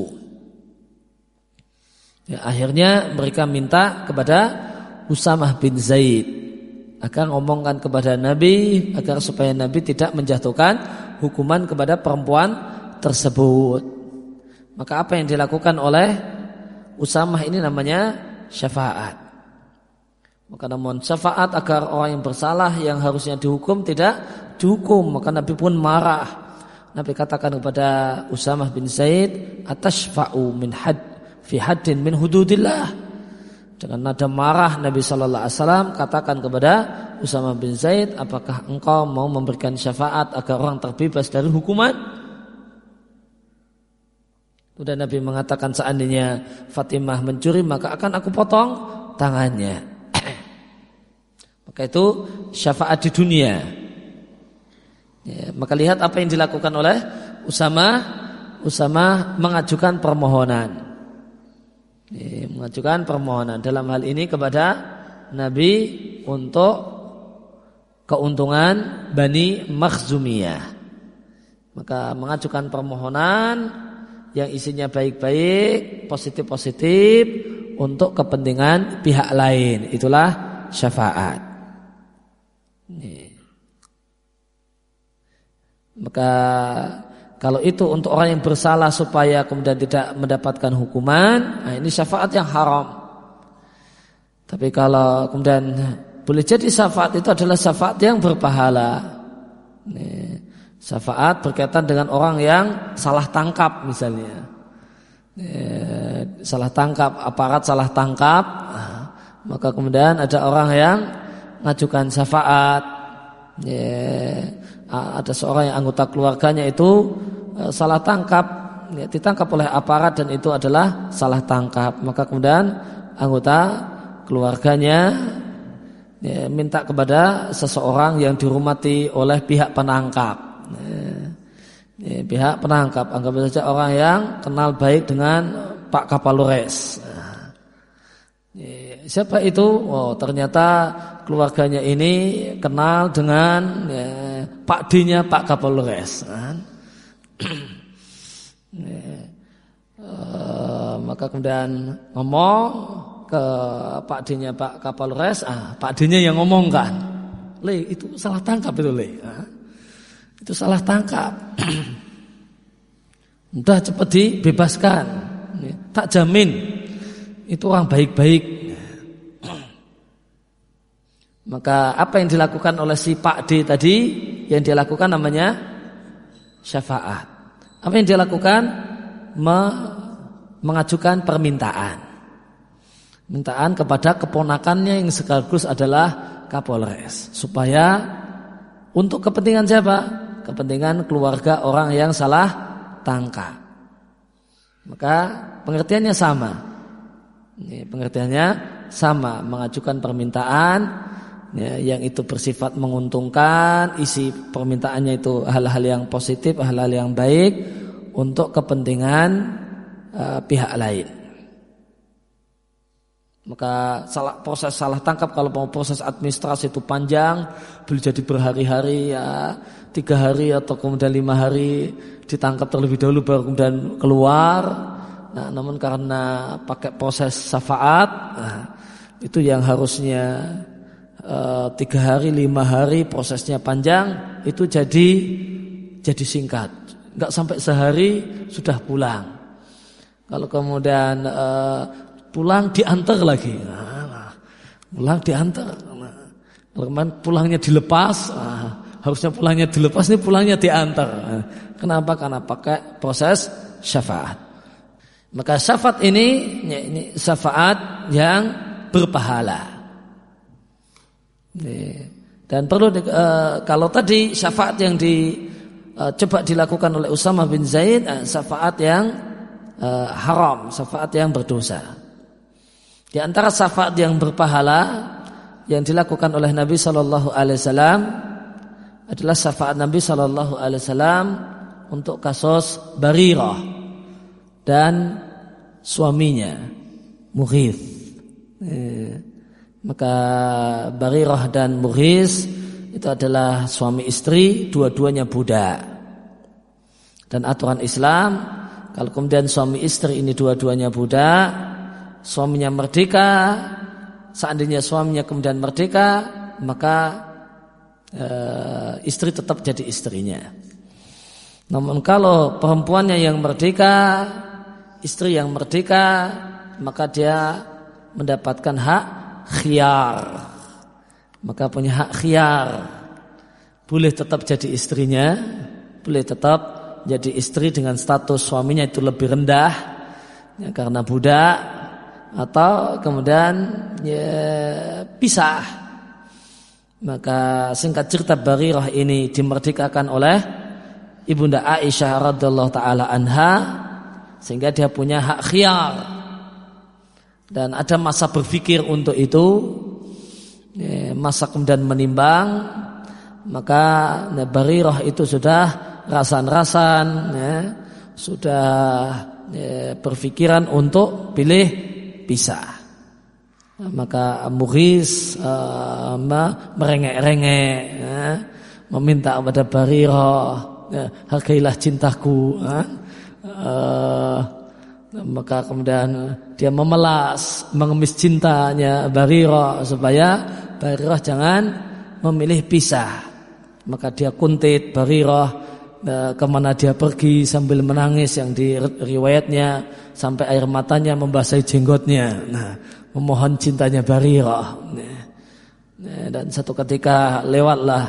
Ya, akhirnya mereka minta kepada Usamah bin Zaid agar ngomongkan kepada Nabi agar supaya Nabi tidak menjatuhkan hukuman kepada perempuan tersebut. Maka apa yang dilakukan oleh Usamah ini namanya syafaat. Maka namun syafaat agar orang yang bersalah yang harusnya dihukum tidak dihukum. Maka Nabi pun marah. Nabi katakan kepada Usamah bin Zaid, atashfa'u min had fi haddin min hududillah. Dengan nada marah Nabi sallallahu alaihi wasallam katakan kepada Usamah bin Zaid, apakah engkau mau memberikan syafaat agar orang terbebas dari hukuman? Kemudian Nabi mengatakan, seandainya Fatimah mencuri maka akan aku potong tangannya. Maka itu syafaat di dunia. Ya, maka lihat apa yang dilakukan oleh Usamah. Usamah mengajukan permohonan. Ya, mengajukan permohonan dalam hal ini kepada Nabi untuk keuntungan Bani Makhzumiyah. Maka mengajukan permohonan yang isinya baik-baik, positif-positif untuk kepentingan pihak lain. Itulah syafaat. Nih. Maka kalau itu untuk orang yang bersalah supaya kemudian tidak mendapatkan hukuman, nah ini syafaat yang haram. Tapi kalau kemudian boleh jadi syafaat itu adalah syafaat yang berpahala. Nih. Syafaat berkaitan dengan orang yang salah tangkap misalnya. Nih. Salah tangkap, aparat salah tangkap, nah, maka kemudian ada orang yang mengajukan syafaat. Nih. Ada seorang yang anggota keluarganya itu uh, salah tangkap, ya, ditangkap oleh aparat dan itu adalah salah tangkap. Maka kemudian anggota keluarganya ya, minta kepada seseorang yang dihormati oleh pihak penangkap. Ya, ya, pihak penangkap, anggap saja orang yang kenal baik dengan Pak Kapolres. Ya, siapa itu? Oh, ternyata keluarganya ini kenal dengan ya, Pak D-nya Pak Kapolres. Kan? Ya, uh, maka kemudian ngomong ke Pak D-nya Pak Kapolres, ah, Pak D-nya yang ngomong kan, Le, itu salah tangkap itu Le, ah, itu salah tangkap. Udah cepat dibebaskan, ya, tak jamin itu orang baik-baik. Maka apa yang dilakukan oleh si Pak D tadi, yang dia lakukan namanya syafaat. Apa yang dia lakukan? Me- mengajukan permintaan. Mintaan kepada keponakannya yang sekaligus adalah Kapolres. Supaya untuk kepentingan siapa? Kepentingan keluarga orang yang salah tangkap. Maka pengertiannya sama. Ini pengertiannya sama, mengajukan permintaan ya, yang itu bersifat menguntungkan, isi permintaannya itu hal-hal yang positif, hal-hal yang baik untuk kepentingan uh, pihak lain. Maka salah, proses salah tangkap kalau mau proses administrasi itu panjang, boleh jadi berhari-hari ya, tiga hari atau kemudian lima hari ditangkap terlebih dahulu baru kemudian keluar. Nah, namun karena pakai proses syafaat, nah, itu yang harusnya uh, tiga hari, lima hari prosesnya panjang, itu jadi jadi singkat, nggak sampai sehari sudah pulang. Kalau kemudian uh, pulang diantar lagi, nah, pulang diantar. Nah, kalau kemarin pulangnya dilepas, nah, harusnya pulangnya dilepas, ini pulangnya diantar. Nah, kenapa? Karena pakai proses syafaat. Maka syafaat ini, ya, ini syafaat yang berpahala. Dan perlu di, uh, kalau tadi syafaat yang di, uh, coba dilakukan oleh Usamah bin Zaid, uh, syafaat yang uh, haram, syafaat yang berdosa. Di antara syafaat yang berpahala yang dilakukan oleh Nabi Shallallahu Alaihi Wasallam adalah syafaat Nabi Shallallahu Alaihi Wasallam untuk kasus Barirah dan suaminya Mughith. Eh, maka Barirah dan Mughith itu adalah suami istri, dua-duanya budak. Dan aturan Islam, kalau kemudian suami istri ini dua-duanya budak, suaminya merdeka, seandainya suaminya kemudian merdeka, maka eh, istri tetap jadi istrinya. Namun kalau perempuannya yang merdeka, istri yang merdeka, maka dia mendapatkan hak khiyar. Maka punya hak khiyar. Boleh tetap jadi istrinya, boleh tetap jadi istri dengan status suaminya itu lebih rendah ya, karena budak, atau kemudian ya, pisah. Maka singkat cerita Barirah ini dimerdekakan oleh Ibunda Aisyah radhiyallahu taala anha, sehingga dia punya hak khiyar dan ada masa berpikir untuk itu, masa kemudian menimbang, maka Barirah itu sudah rasan-rasan ya, sudah ya, berpikiran untuk pilih pisah. Maka Mughis uh, merengek-rengek, ya, meminta kepada Barirah, ya, hargailah cintaku. Ya. Uh, maka kemudian dia memelas, mengemis cintanya Barirah supaya Barirah jangan memilih pisah. Maka dia kuntit Barirah, uh, kemana dia pergi sambil menangis, yang di riwayatnya sampai air matanya membasahi jenggotnya. Nah, memohon cintanya Barirah. Dan satu ketika lewatlah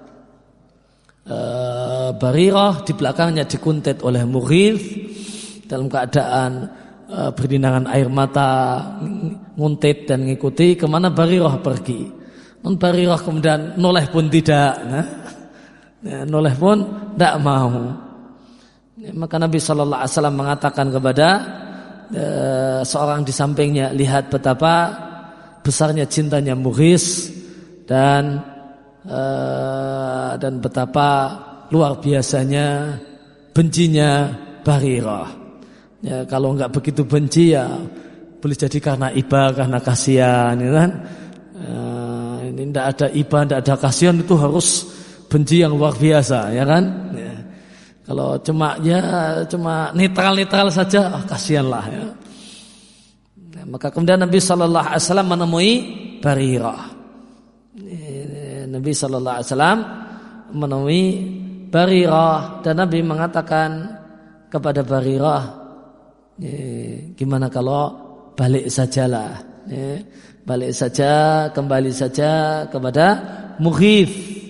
uh, Barirah, di belakangnya dikuntit oleh Mughith dalam keadaan uh, berlinangan air mata, nguntit dan ngikuti kemana Barirah pergi. Non Barirah kemudian noleh pun tidak, nah, noleh pun tidak mau. Maka Nabi Shallallahu Alaihi Wasallam mengatakan kepada Uh, seorang di sampingnya, lihat betapa besarnya cintanya Mughis dan uh, dan betapa luar biasanya bencinya Barirah. Ya, kalau enggak begitu benci ya boleh jadi karena iba, karena kasihan, ya kan? Uh, ini tidak ada iba, tidak ada kasihan, itu harus benci yang luar biasa, ya kan? Ya. Kalau cuma ya cuma netral-netral saja, oh, kasihanlah ya. Nah, maka kemudian Nabi Shallallahu Alaihi Wasallam menemui Barirah. Nabi Shallallahu Alaihi Wasallam menemui Barirah dan Nabi mengatakan kepada Barirah, gimana kalau balik sajalah, balik saja, kembali saja kepada Mughith.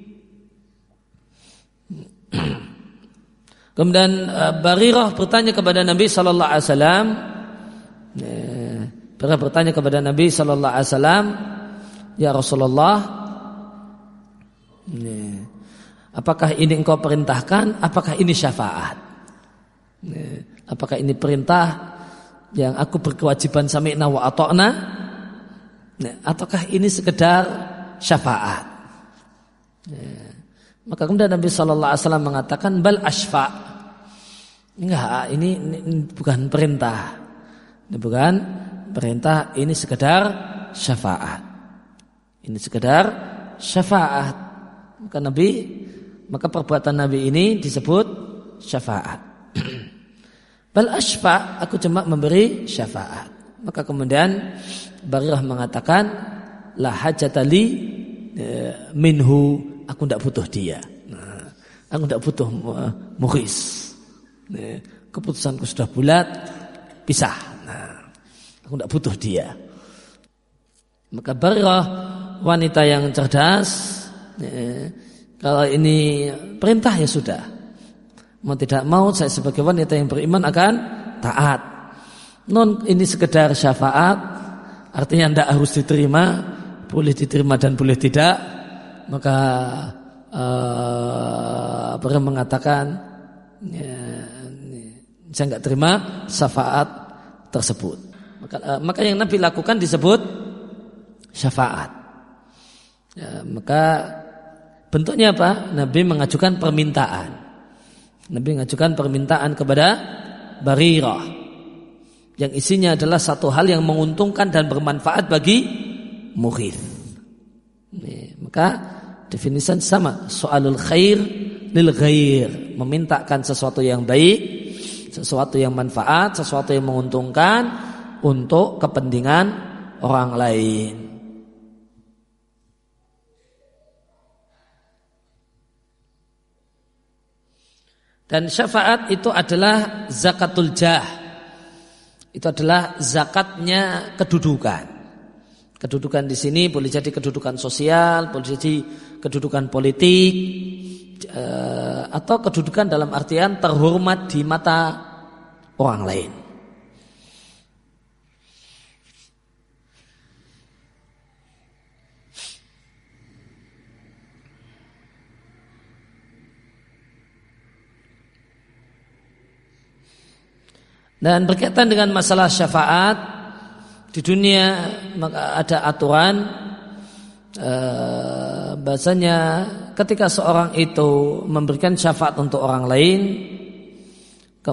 Kemudian Barirah bertanya kepada Nabi Sallallahu Alaihi Wasallam, Barirah bertanya kepada Nabi Sallallahu Alaihi Wasallam, ya Rasulullah, apakah ini engkau perintahkan? Apakah ini syafaat? Apakah ini perintah yang aku berkewajiban sami'na wa ata'na? Ataukah ini sekedar syafaat? Maka kemudian Nabi Sallallahu Alaihi Wasallam mengatakan, bal asfa. Enggak, ini, ini, ini bukan perintah. Ini bukan perintah, ini sekedar syafaat. Ini sekedar syafaat. Maka Nabi, maka perbuatan Nabi ini disebut syafaat. Bal asfa, aku cuma memberi syafaat. Maka kemudian Barirah mengatakan, la hajatali minhu, aku tidak butuh dia. Nah, aku tidak butuh Mughis. Nah, keputusanku sudah bulat, pisah. Nah, aku tidak butuh dia. Maka Barirah, wanita yang cerdas, ya, kalau ini perintah ya sudah. Mau tidak mau, saya sebagai wanita yang beriman akan taat. Non ini sekedar syafaat, artinya tidak harus diterima, boleh diterima dan boleh tidak. Maka uh, Barirah mengatakan, ya, saya enggak terima syafaat tersebut. Maka, uh, maka yang Nabi lakukan disebut syafaat. Ya, maka bentuknya apa? Nabi mengajukan permintaan. Nabi mengajukan permintaan kepada Barirah yang isinya adalah satu hal yang menguntungkan dan bermanfaat bagi Mughith. Nih, maka definisi sama, soalul khair lil ghair, memintakan sesuatu yang baik, sesuatu yang manfaat, sesuatu yang menguntungkan untuk kepentingan orang lain. Dan syafaat itu adalah zakatul jah. Itu adalah zakatnya kedudukan. Kedudukan di sini boleh jadi kedudukan sosial, boleh jadi kedudukan politik, atau kedudukan dalam artian terhormat di mata orang lain. Dan berkaitan dengan masalah syafaat di dunia, maka ada aturan eh, bahasanya ketika seorang itu memberikan syafaat untuk orang lain,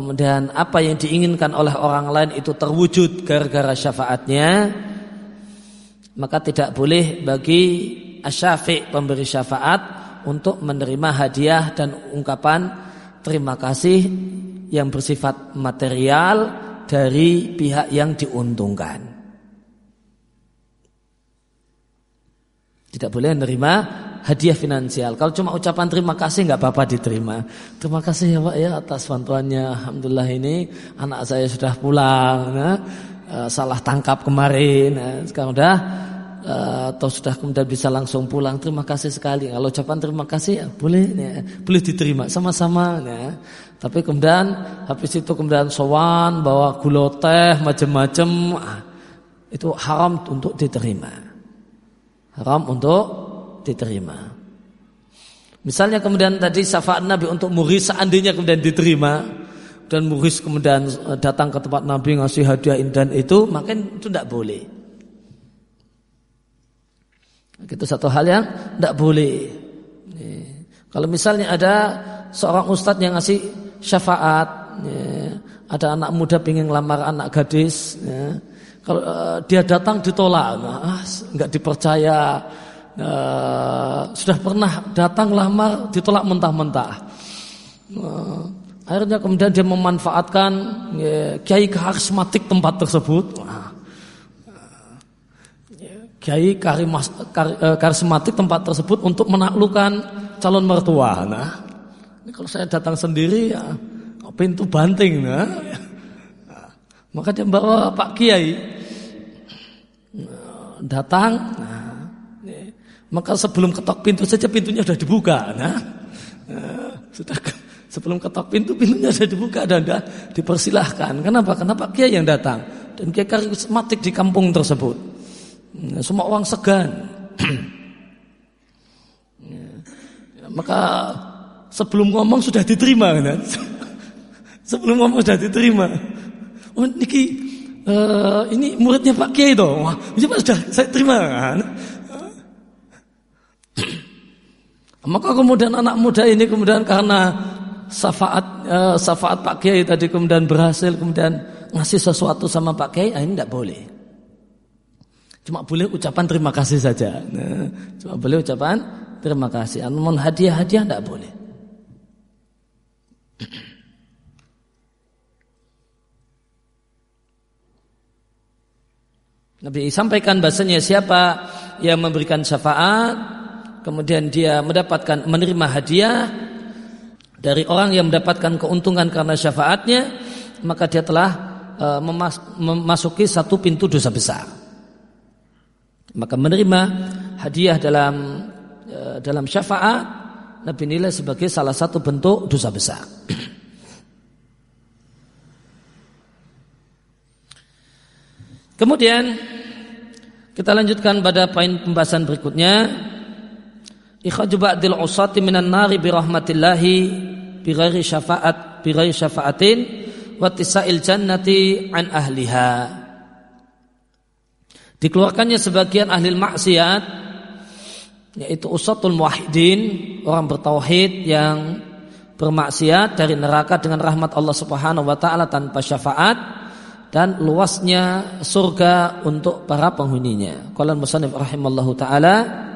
kemudian apa yang diinginkan oleh orang lain itu terwujud gara-gara syafaatnya, maka tidak boleh bagi asy-syafi' pemberi syafaat untuk menerima hadiah dan ungkapan terima kasih yang bersifat material dari pihak yang diuntungkan. Tidak boleh menerima hadiah finansial. Kalau cuma ucapan terima kasih nggak apa-apa diterima. Terima kasih ya Pak ya atas bantuannya. Alhamdulillah ini anak saya sudah pulang. Nah, uh, salah tangkap kemarin. Nah, sekarang udah uh, atau sudah kemudian bisa langsung pulang. Terima kasih sekali. Kalau ucapan terima kasih ya boleh, ya, boleh diterima sama-sama. Ya. Tapi kemudian habis itu kemudian sowan bawa gula teh macam-macam, ah, itu haram untuk diterima. Haram untuk diterima. Misalnya kemudian tadi syafaat Nabi untuk muhriz seandainya kemudian diterima dan muhriz kemudian datang ke tempat Nabi ngasih hadiah dan itu, maka itu tidak boleh. Itu satu hal yang tidak boleh. Kalau misalnya ada seorang ustadz yang ngasih syafaat, ada anak muda pengen ngelamar anak gadis, kalau uh, dia datang ditolak, nah, nggak dipercaya, uh, sudah pernah datang lamar ditolak mentah-mentah. Uh, akhirnya kemudian dia memanfaatkan ya, kiai karismatik tempat tersebut. Nah, uh, kiai karimas, kar, uh, karismatik tempat tersebut untuk menaklukkan calon mertua. Nah, ini kalau saya datang sendiri ya pintu banting. Nah. Maka dia bawa Pak Kiai datang, nah, maka sebelum ketok pintu saja pintunya sudah dibuka. Nah, sudah sebelum ketok pintu pintunya sudah dibuka dan sudah dipersilahkan. Kenapa? Karena Pak Kiai yang datang dan Kiai karismatik di kampung tersebut. Semua orang segan. Maka sebelum ngomong sudah diterima. Nah. Sebelum ngomong sudah diterima. Oh niki uh, ini muridnya Pak Kiai toh. Wah, coba sudah saya terima kan. Maka kemudian anak muda ini kemudian karena syafaat uh, syafaat Pak Kiai tadi kemudian berhasil kemudian ngasih sesuatu sama Pak Kiai, ini tidak boleh. Cuma boleh ucapan terima kasih saja. Nah, cuma boleh ucapan terima kasih. Namun hadiah-hadiah tidak boleh. Nabi sampaikan bahasanya siapa yang memberikan syafaat kemudian dia mendapatkan menerima hadiah dari orang yang mendapatkan keuntungan karena syafaatnya, maka dia telah uh, memas- memasuki satu pintu dosa besar. Maka menerima hadiah dalam uh, dalam syafaat Nabi nilai sebagai salah satu bentuk dosa besar. Kemudian kita lanjutkan pada poin pembahasan berikutnya. Ikhraju ba'dil usati minan nari bi rahmatillahi bi ghairi syafaat bi ghairi syafaatin wa tisail jannati an ahliha. Dikeluarkannya sebagian ahli maksiat, yaitu usatul muwahhidin, orang bertauhid yang bermaksiat dari neraka dengan rahmat Allah Subhanahu wa taala tanpa syafaat, dan luasnya surga untuk para penghuninya. Qala al-musannif rahimallahu taala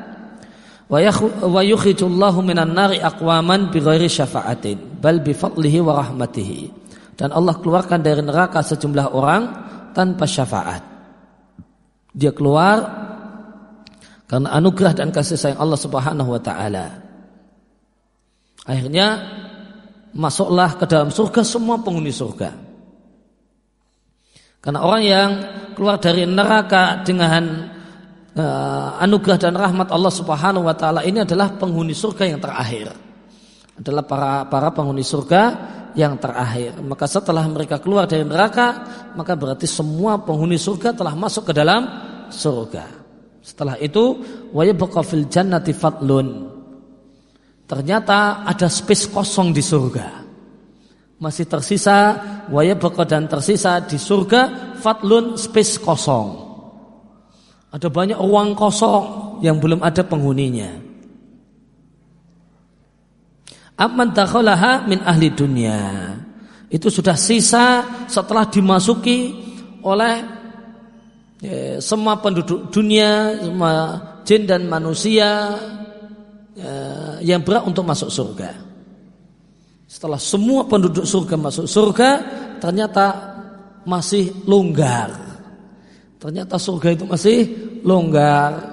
wa yukhrijullahu minan nari aqwaman bighairi syafa'atin bal bi fadlihi wa rahmatihi. Dan Allah keluarkan dari neraka sejumlah orang tanpa syafaat. Dia keluar karena anugerah dan kasih sayang Allah Subhanahu wa taala. Akhirnya masuklah ke dalam surga semua penghuni surga. Karena orang yang keluar dari neraka dengan uh, anugerah dan rahmat Allah Subhanahu wa taala ini adalah penghuni surga yang terakhir. Adalah para para penghuni surga yang terakhir. Maka setelah mereka keluar dari neraka, maka berarti semua penghuni surga telah masuk ke dalam surga. Setelah itu, wa yabqa fil jannati fadlun. Ternyata ada space kosong di surga. Masih tersisa waya baka dan tersisa di surga fadlun, space kosong. Ada banyak ruang kosong yang belum ada penghuninya. Amman dakhalaha min ahli dunia. Itu sudah sisa setelah dimasuki oleh ya, semua penduduk dunia, semua jin dan manusia ya, yang berhak untuk masuk surga. Setelah semua penduduk surga masuk surga, ternyata masih longgar. Ternyata surga itu masih longgar.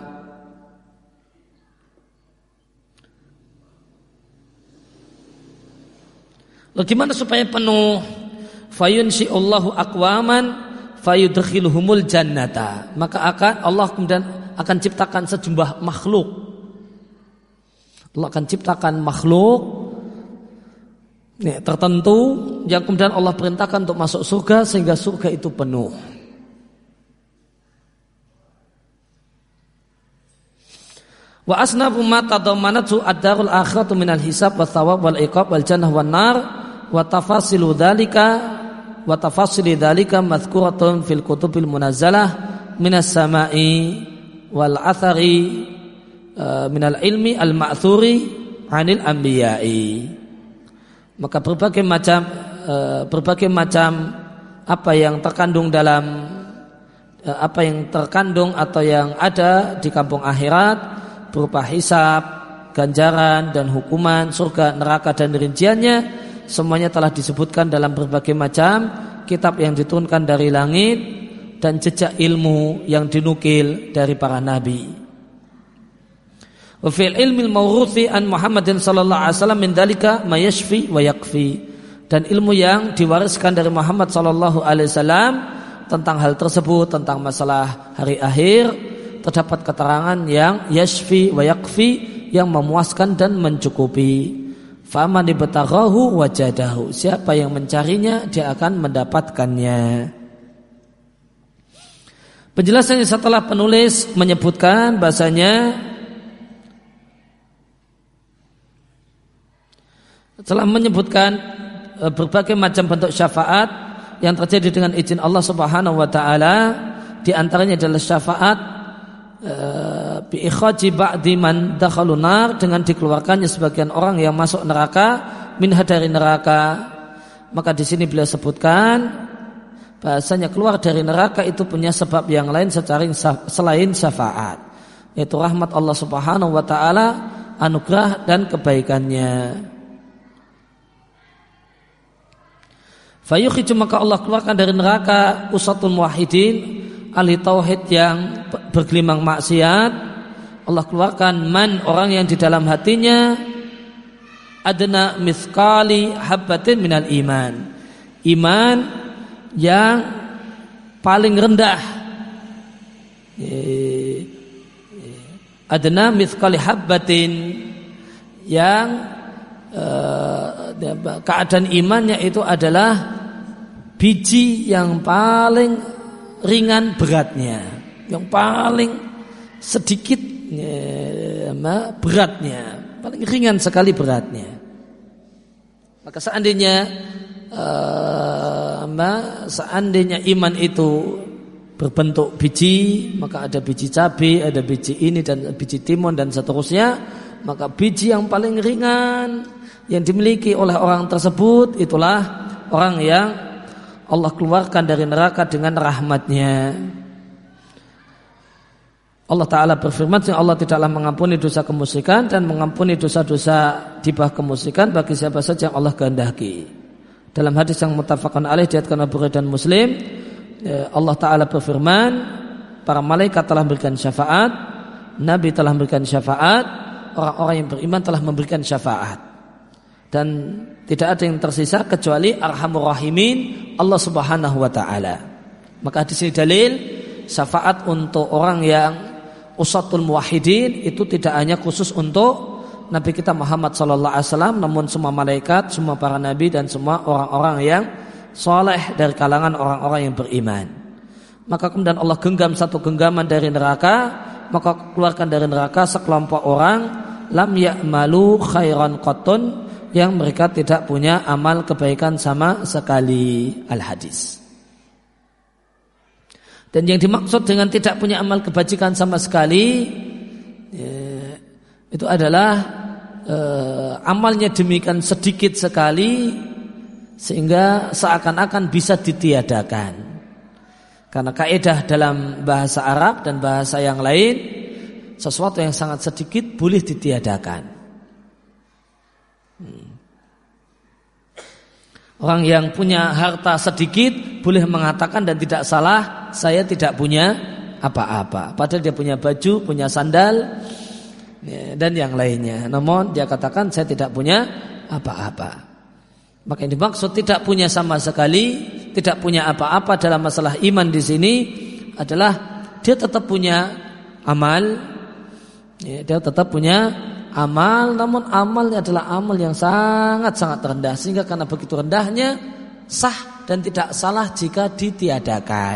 Lalu gimana supaya penuh? Fayunshi'ullahu aqwaman fayudkhiluhumul jannata. Maka akan Allah kemudian akan ciptakan sejumlah makhluk. Allah akan ciptakan makhluk ya, tertentu yang kemudian Allah perintahkan untuk masuk surga sehingga surga itu penuh. Wa asnafu ma tadammanatu ad-darul akhiratu minal hisab wa thawab wal iqab wal jannah wan nar wa tafasilu dzalika wa tafasili dzalika madhkuratun fil kutubil munazzalah minas sama'i wal athari uh, minal ilmi al ma'thuri 'anil anbiya'i. Maka berbagai macam uh, berbagai macam apa yang terkandung dalam uh, apa yang terkandung atau yang ada di kampung akhirat berupa hisab, ganjaran dan hukuman, surga, neraka dan rinciannya, semuanya telah disebutkan dalam berbagai macam kitab yang diturunkan dari langit dan jejak ilmu yang dinukil dari para nabi. Wa fil ilmil mawruthi an Muhammadin sallallahu alaihi wasallam min dalika ma yashfi wa yakfi. Dan ilmu yang diwariskan dari Muhammad sallallahu alaihi wasallam tentang hal tersebut, tentang masalah hari akhir, terdapat keterangan yang yashfi wa yakfi, yang memuaskan dan mencukupi. Faman ibtaghahu wajadahu. Siapa yang mencarinya dia akan mendapatkannya. Penjelasannya setelah penulis menyebutkan bahasanya telah menyebutkan berbagai macam bentuk syafaat yang terjadi dengan izin Allah Subhanahu wa taala, di antaranya adalah syafaat bi ikhaji ba'di man dakhalun nar, dengan dikeluarkannya sebagian orang yang masuk neraka minha dari neraka. Maka di sini beliau sebutkan bahasanya keluar dari neraka itu punya sebab yang lain selain syafaat, yaitu rahmat Allah Subhanahu wa taala, anugerah dan kebaikannya. Fayukhiju, maka Allah keluarkan dari neraka usatul muwahhidin, ahli tauhid yang bergelimang maksiat. Allah keluarkan man, orang yang di dalam hatinya adna mithqali habbatin minal iman, iman yang paling rendah, adna mithqali habbatin, yang uh, keadaan imannya itu adalah biji yang paling ringan beratnya, yang paling sedikit ya, beratnya, paling ringan sekali beratnya. Maka seandainya uh, seandainya iman itu berbentuk biji, maka ada biji cabai, ada biji ini dan biji timun dan seterusnya, maka biji yang paling ringan yang dimiliki oleh orang tersebut itulah orang yang Allah keluarkan dari neraka dengan rahmatnya. Allah Ta'ala berfirman, Allah tidaklah mengampuni dosa kemusyrikan dan mengampuni dosa-dosa di bawah kemusyrikan bagi siapa saja yang Allah kehendaki. Dalam hadis yang muttafaqun alaih diriwayatkan Abu Hurairah dan Muslim, Allah Ta'ala berfirman, para malaikat telah memberikan syafaat, Nabi telah memberikan syafaat, orang-orang yang beriman telah memberikan syafaat, dan tidak ada yang tersisa kecuali Arhamur Rahimin, Allah Subhanahu wa taala. Maka di sini dalil syafaat untuk orang yang usatul muwahhidin itu tidak hanya khusus untuk Nabi kita Muhammad sallallahu alaihi wasallam, namun semua malaikat, semua para nabi dan semua orang-orang yang saleh dari kalangan orang-orang yang beriman. Maka kemudian Allah genggam satu genggaman dari neraka, maka keluarkan dari neraka sekelompok orang lam ya'malu khairan qattun, yang mereka tidak punya amal kebaikan sama sekali. Al-hadis. Dan yang dimaksud dengan tidak punya amal kebajikan sama sekali ya, itu adalah eh, amalnya demikian sedikit sekali sehingga seakan-akan bisa ditiadakan. Karena kaidah dalam bahasa Arab dan bahasa yang lain, sesuatu yang sangat sedikit boleh ditiadakan. Hmm. Orang yang punya harta sedikit boleh mengatakan dan tidak salah, saya tidak punya apa-apa. Padahal dia punya baju, punya sandal, ya, dan yang lainnya. Namun dia katakan saya tidak punya apa-apa. Maka yang dimaksud tidak punya sama sekali, tidak punya apa-apa dalam masalah iman di sini adalah dia tetap punya amal, ya, dia tetap punya amal, namun amalnya adalah amal yang sangat-sangat rendah, sehingga karena begitu rendahnya sah dan tidak salah jika ditiadakan.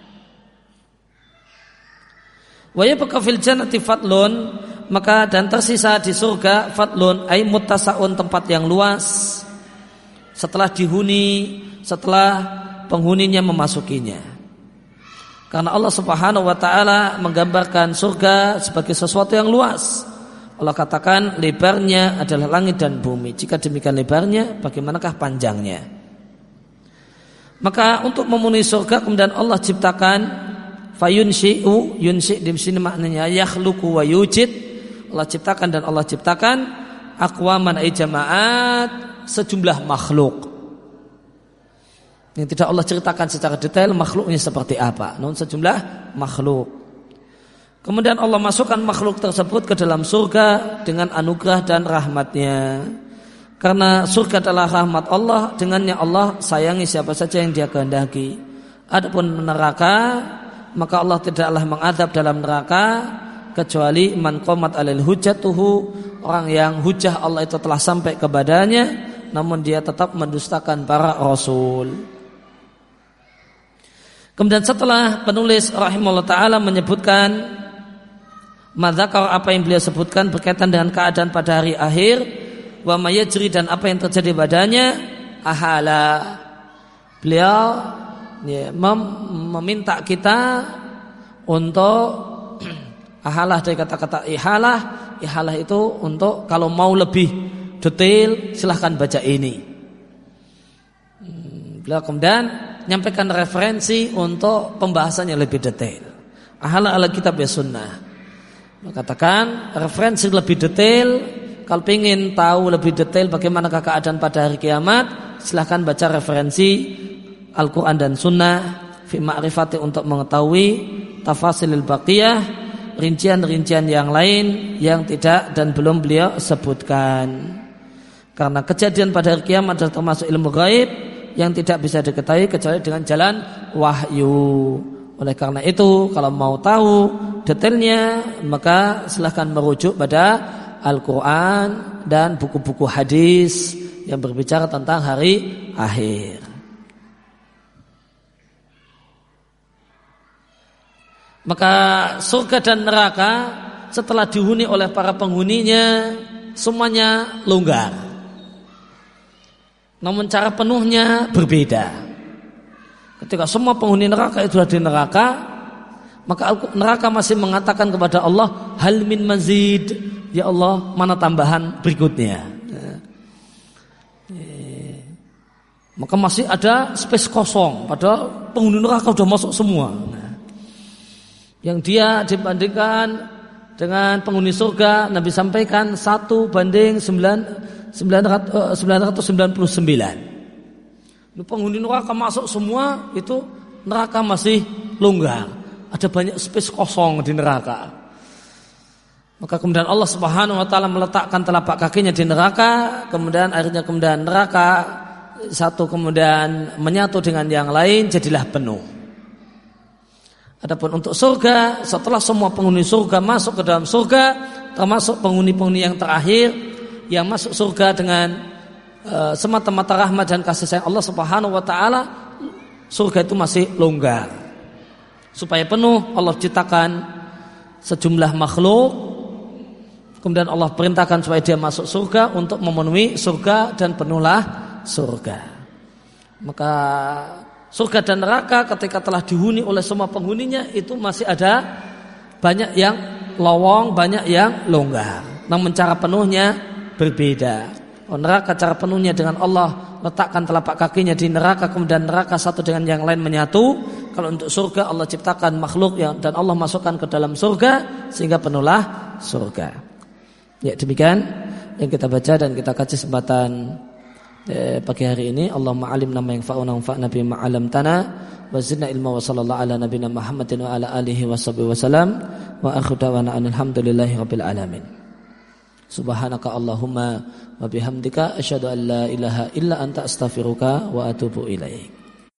Wa yabqa fil jannati fadlun, maka dan tersisa di surga fadlun ay muttasaun, tempat yang luas setelah dihuni, setelah penghuninya memasukinya. Karena Allah Subhanahu wa taala menggambarkan surga sebagai sesuatu yang luas. Allah katakan lebarnya adalah langit dan bumi. Jika demikian lebarnya, bagaimanakah panjangnya? Maka untuk memenuhi surga kemudian Allah ciptakan fayunshi'u, yunshi' di sini maknanya yakhluqu wa yujid. Allah ciptakan dan Allah ciptakan aqwaman ay jama'at, sejumlah makhluk. Yang tidak Allah ceritakan secara detail makhluknya seperti apa, namun sejumlah makhluk. Kemudian Allah masukkan makhluk tersebut ke dalam surga dengan anugerah dan rahmatnya. Karena surga adalah rahmat Allah, dengannya Allah sayangi siapa saja yang dia kehendaki. Adapun neraka, maka Allah tidaklah mengadab dalam neraka kecuali man qamat alal hujjatuhu, orang yang hujah Allah itu telah sampai kepadanya namun dia tetap mendustakan para rasul. Kemudian setelah penulis rahimahullah ta'ala menyebutkan madzakar, apa yang beliau sebutkan berkaitan dengan keadaan pada hari akhir, wa mayajri, dan apa yang terjadi padanya, ahala, beliau ya, mem- meminta kita untuk ahalah dari kata-kata ihalah. Ihalah itu untuk kalau mau lebih detail silahkan baca ini. Beliau kemudian menyampaikan referensi untuk pembahasannya lebih detail. Ahala ala kitab ya sunnah. Beliau katakan referensi lebih detail, kalau ingin tahu lebih detail bagaimana keadaan pada hari kiamat, silahkan baca referensi Al-Quran dan Sunnah fi ma'rifati, untuk mengetahui tafasilil baqiyah, rincian-rincian yang lain yang tidak dan belum beliau sebutkan. Karena kejadian pada hari kiamat adalah termasuk ilmu gaib yang tidak bisa diketahui kecuali dengan jalan wahyu. Oleh karena itu, kalau mau tahu detailnya, maka silahkan merujuk pada Al-Quran dan buku-buku hadis yang berbicara tentang hari akhir. Maka surga dan neraka setelah dihuni oleh para penghuninya semuanya longgar. Namun cara penuhnya berbeda. Ketika semua penghuni neraka itu ada di neraka, maka neraka masih mengatakan kepada Allah, hal min mazid, ya Allah, mana tambahan berikutnya. Maka masih ada space kosong, padahal penghuni neraka sudah masuk semua. Yang dia dibandingkan dengan penghuni surga, Nabi sampaikan satu banding sembilan ratus sembilan puluh sembilan. Penghuni neraka masuk semua, itu neraka masih longgar, ada banyak space kosong di neraka. Maka kemudian Allah Subhanahu wa taala meletakkan telapak kakinya di neraka, kemudian akhirnya kemudian neraka satu kemudian menyatu dengan yang lain, jadilah penuh. Adapun untuk surga, setelah semua penghuni surga masuk ke dalam surga, termasuk penghuni-penghuni yang terakhir yang masuk surga dengan uh, semata-mata rahmat dan kasih sayang Allah Subhanahu wa taala, surga itu masih longgar. Supaya penuh, Allah ciptakan sejumlah makhluk, kemudian Allah perintahkan supaya dia masuk surga untuk memenuhi surga dan penuhlah surga. Maka surga dan neraka ketika telah dihuni oleh semua penghuninya itu masih ada banyak yang lowong, banyak yang longgar. Namun cara penuhnya berbeda. Oh, neraka cara penuhnya dengan Allah letakkan telapak kakinya di neraka, kemudian neraka satu dengan yang lain menyatu. Kalau untuk surga Allah ciptakan makhluk yang dan Allah masukkan ke dalam surga sehingga penuhlah surga. Ya, demikian yang kita baca dan kita kaji kesempatan eh, pagi hari ini. Allahumma alimna ma yanfa'una wanfa'na bima 'allamtana wa zidna ilma wa sallallahu ala nabiyyina Muhammadin wa ala alihi washabihi wasallam wa akhiru da'wana alhamdulillahi rabbil alamin. Subhanaka Allahumma wa bihamdika asyhadu an la ilaha illa anta astaghfiruka wa atubu ilaik.